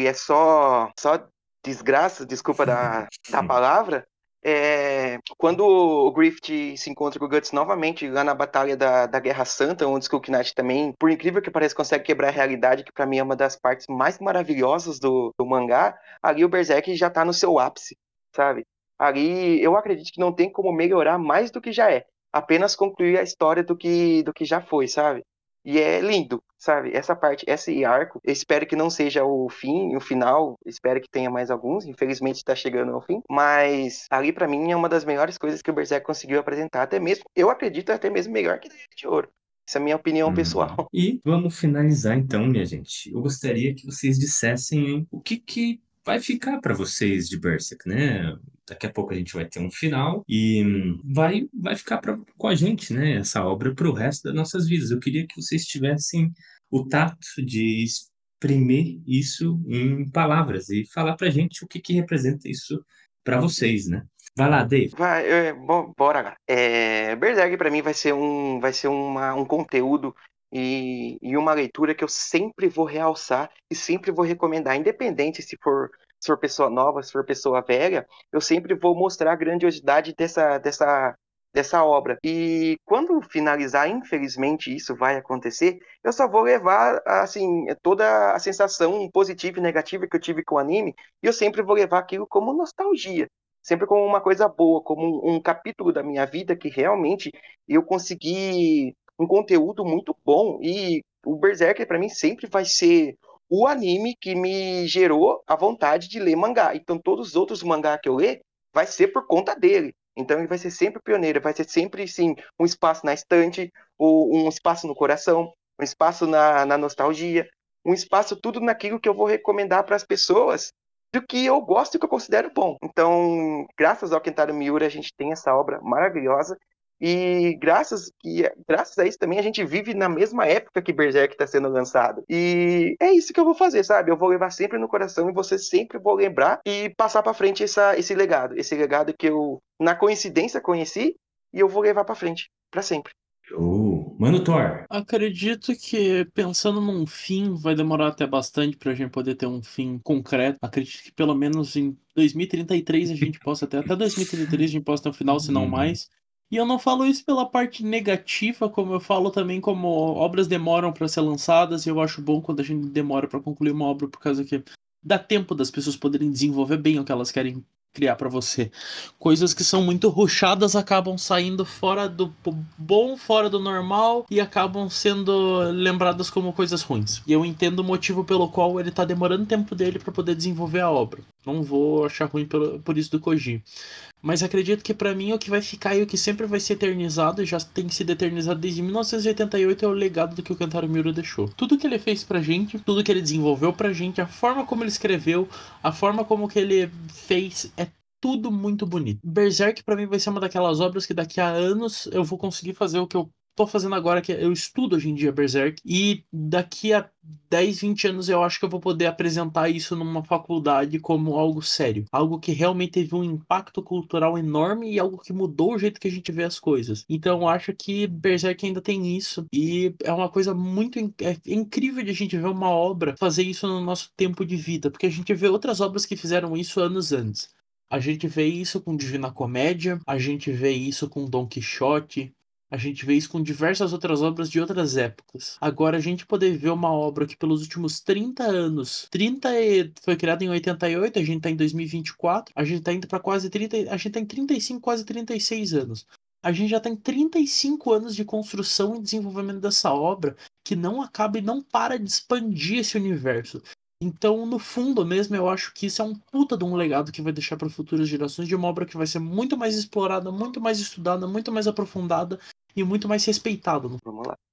só desgraça, desculpa da palavra. Quando o Griffith se encontra com o Guts novamente lá na batalha da Guerra Santa, onde o Skull Knight também, por incrível que pareça, consegue quebrar a realidade, que pra mim é uma das partes mais maravilhosas do mangá, ali o Berserk já tá no seu ápice, sabe? Ali eu acredito que não tem como melhorar mais do que já é, apenas concluir a história do que já foi, sabe? E é lindo, sabe? Essa parte, esse arco, eu espero que não seja o fim, o final, espero que tenha mais alguns, infelizmente está chegando ao fim, mas ali pra mim é uma das melhores coisas que o Berserk conseguiu apresentar, até mesmo, eu acredito até mesmo melhor que Idade de Ouro. Essa é a minha opinião pessoal. E vamos finalizar então, minha gente. Eu gostaria que vocês dissessem o que vai ficar para vocês de Berserk, né? Daqui a pouco a gente vai ter um final e vai ficar com a gente, né? Essa obra para o resto das nossas vidas. Eu queria que vocês tivessem o tato de exprimir isso em palavras e falar pra gente o que representa isso para vocês, né? Vai lá, Dave. Bora lá. Berserk pra mim vai ser um conteúdo e uma leitura que eu sempre vou realçar e sempre vou recomendar, independente se for pessoa nova, se for pessoa velha, eu sempre vou mostrar a grandiosidade dessa obra. E quando finalizar, infelizmente isso vai acontecer, eu só vou levar assim toda a sensação positiva e negativa que eu tive com o anime, e eu sempre vou levar aquilo como nostalgia. Sempre como uma coisa boa, como um capítulo da minha vida que realmente eu consegui um conteúdo muito bom. E o Berserker, para mim, sempre vai ser o anime que me gerou a vontade de ler mangá. Então, todos os outros mangá que eu ler, vai ser por conta dele. Então, ele vai ser sempre pioneiro, vai ser sempre, sim, um espaço na estante, ou um espaço no coração, um espaço na nostalgia, um espaço tudo naquilo que eu vou recomendar para as pessoas do que eu gosto e que eu considero bom. Então, graças ao Kentaro Miura, a gente tem essa obra maravilhosa, e graças a isso também a gente vive na mesma época que Berserk está sendo lançado. E é isso que eu vou fazer, sabe? Eu vou levar sempre no coração e você sempre vou lembrar e passar para frente esse legado que eu, na coincidência, conheci, e eu vou levar para frente, para sempre. Mano, Thor. Acredito que pensando num fim vai demorar até bastante pra gente poder ter um fim concreto. Acredito que pelo menos em 2033 a gente possa até 2033 a gente possa ter um final, se não mais. E eu não falo isso pela parte negativa, como eu falo também como obras demoram para ser lançadas, e eu acho bom quando a gente demora para concluir uma obra, por causa que dá tempo das pessoas poderem desenvolver bem o que elas querem criar para você. Coisas que são muito rushadas acabam saindo fora do bom, fora do normal, e acabam sendo lembradas como coisas ruins. E eu entendo o motivo pelo qual ele tá demorando o tempo dele para poder desenvolver a obra. Não vou achar ruim por isso do Koji. Mas acredito que pra mim o que vai ficar e o que sempre vai ser eternizado, e já tem sido eternizado desde 1988, é o legado do que o Kentaro Miura deixou. Tudo que ele fez pra gente, tudo que ele desenvolveu pra gente, a forma como ele escreveu, a forma como que ele fez, é tudo muito bonito. Berserk pra mim vai ser uma daquelas obras que daqui a anos eu vou conseguir fazer o que eu tô fazendo agora, que eu estudo hoje em dia Berserk, e daqui a 10, 20 anos eu acho que eu vou poder apresentar isso numa faculdade como algo sério. Algo que realmente teve um impacto cultural enorme e algo que mudou o jeito que a gente vê as coisas. Então eu acho que Berserk ainda tem isso, e é uma coisa muito incrível de a gente ver uma obra fazer isso no nosso tempo de vida, porque a gente vê outras obras que fizeram isso anos antes. A gente vê isso com Divina Comédia, a gente vê isso com Don Quixote, a gente vê isso com diversas outras obras de outras épocas. Agora, a gente poder ver uma obra que pelos últimos 30 anos... foi criada em 88, a gente tá em 2024, a gente tá indo pra quase 30... A gente tá em 35, quase 36 anos. A gente já tem 35 anos de construção e desenvolvimento dessa obra, que não acaba e não para de expandir esse universo. Então, no fundo mesmo, eu acho que isso é um puta de um legado que vai deixar para futuras gerações, de uma obra que vai ser muito mais explorada, muito mais estudada, muito mais aprofundada e muito mais respeitada. Vamos lá.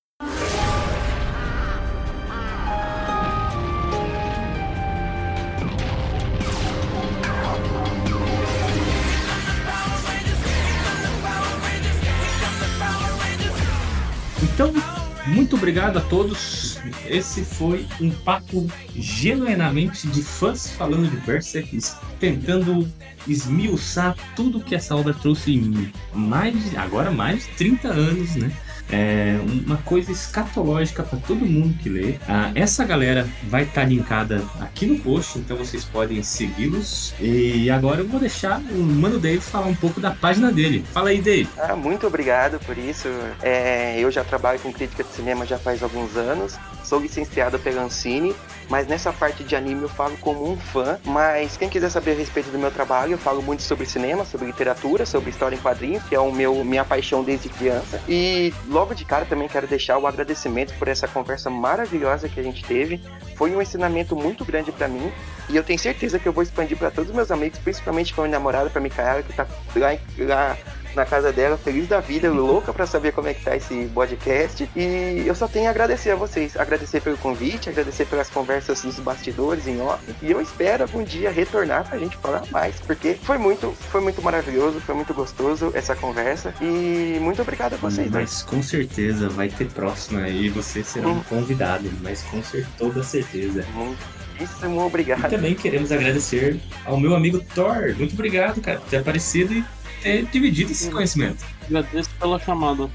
Então, muito obrigado a todos. Esse foi um papo genuinamente de fãs falando de Berserk, tentando esmiuçar tudo que essa obra trouxe em mais de 30 anos, né? É uma coisa escatológica para todo mundo que lê. Essa galera vai estar linkada aqui no post, então vocês podem segui-los. E agora eu vou deixar o Mano Dave falar um pouco da página dele. Fala aí, Dave. Muito obrigado por isso. Eu já trabalho com crítica de cinema já faz alguns anos. Sou licenciado pela Ancine, mas nessa parte de anime eu falo como um fã. Mas quem quiser saber a respeito do meu trabalho, eu falo muito sobre cinema, sobre literatura, sobre história em quadrinhos, que é minha paixão desde criança. E logo de cara também quero deixar o agradecimento por essa conversa maravilhosa que a gente teve. Foi um ensinamento muito grande pra mim, e eu tenho certeza que eu vou expandir pra todos os meus amigos, principalmente pra minha namorada, pra Micaela, que tá lá na casa dela, feliz da vida, louca pra saber como é que tá esse podcast. E eu só tenho a agradecer a vocês, agradecer pelo convite, agradecer pelas conversas nos bastidores, em off, e eu espero algum dia retornar pra gente falar mais, porque foi muito maravilhoso, foi muito gostoso essa conversa, e muito obrigado a vocês. Mas com certeza vai ter próxima e você será um convidado, mas com toda certeza. Muitíssimo obrigado. E também queremos agradecer ao meu amigo Thor. Muito obrigado, cara, por ter aparecido e ter dividido esse conhecimento. Agradeço pela chamada.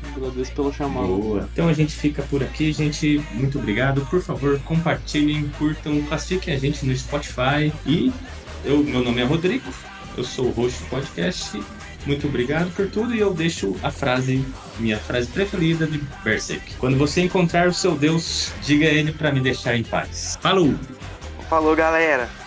Boa. Então a gente fica por aqui, gente. Muito obrigado. Por favor, compartilhem, curtam, classifiquem a gente no Spotify. E meu nome é Rodrigo, eu sou o host do podcast. Muito obrigado por tudo, e eu deixo minha frase preferida de Berserk. Quando você encontrar o seu Deus, diga a ele para me deixar em paz. Falou! Falou, galera!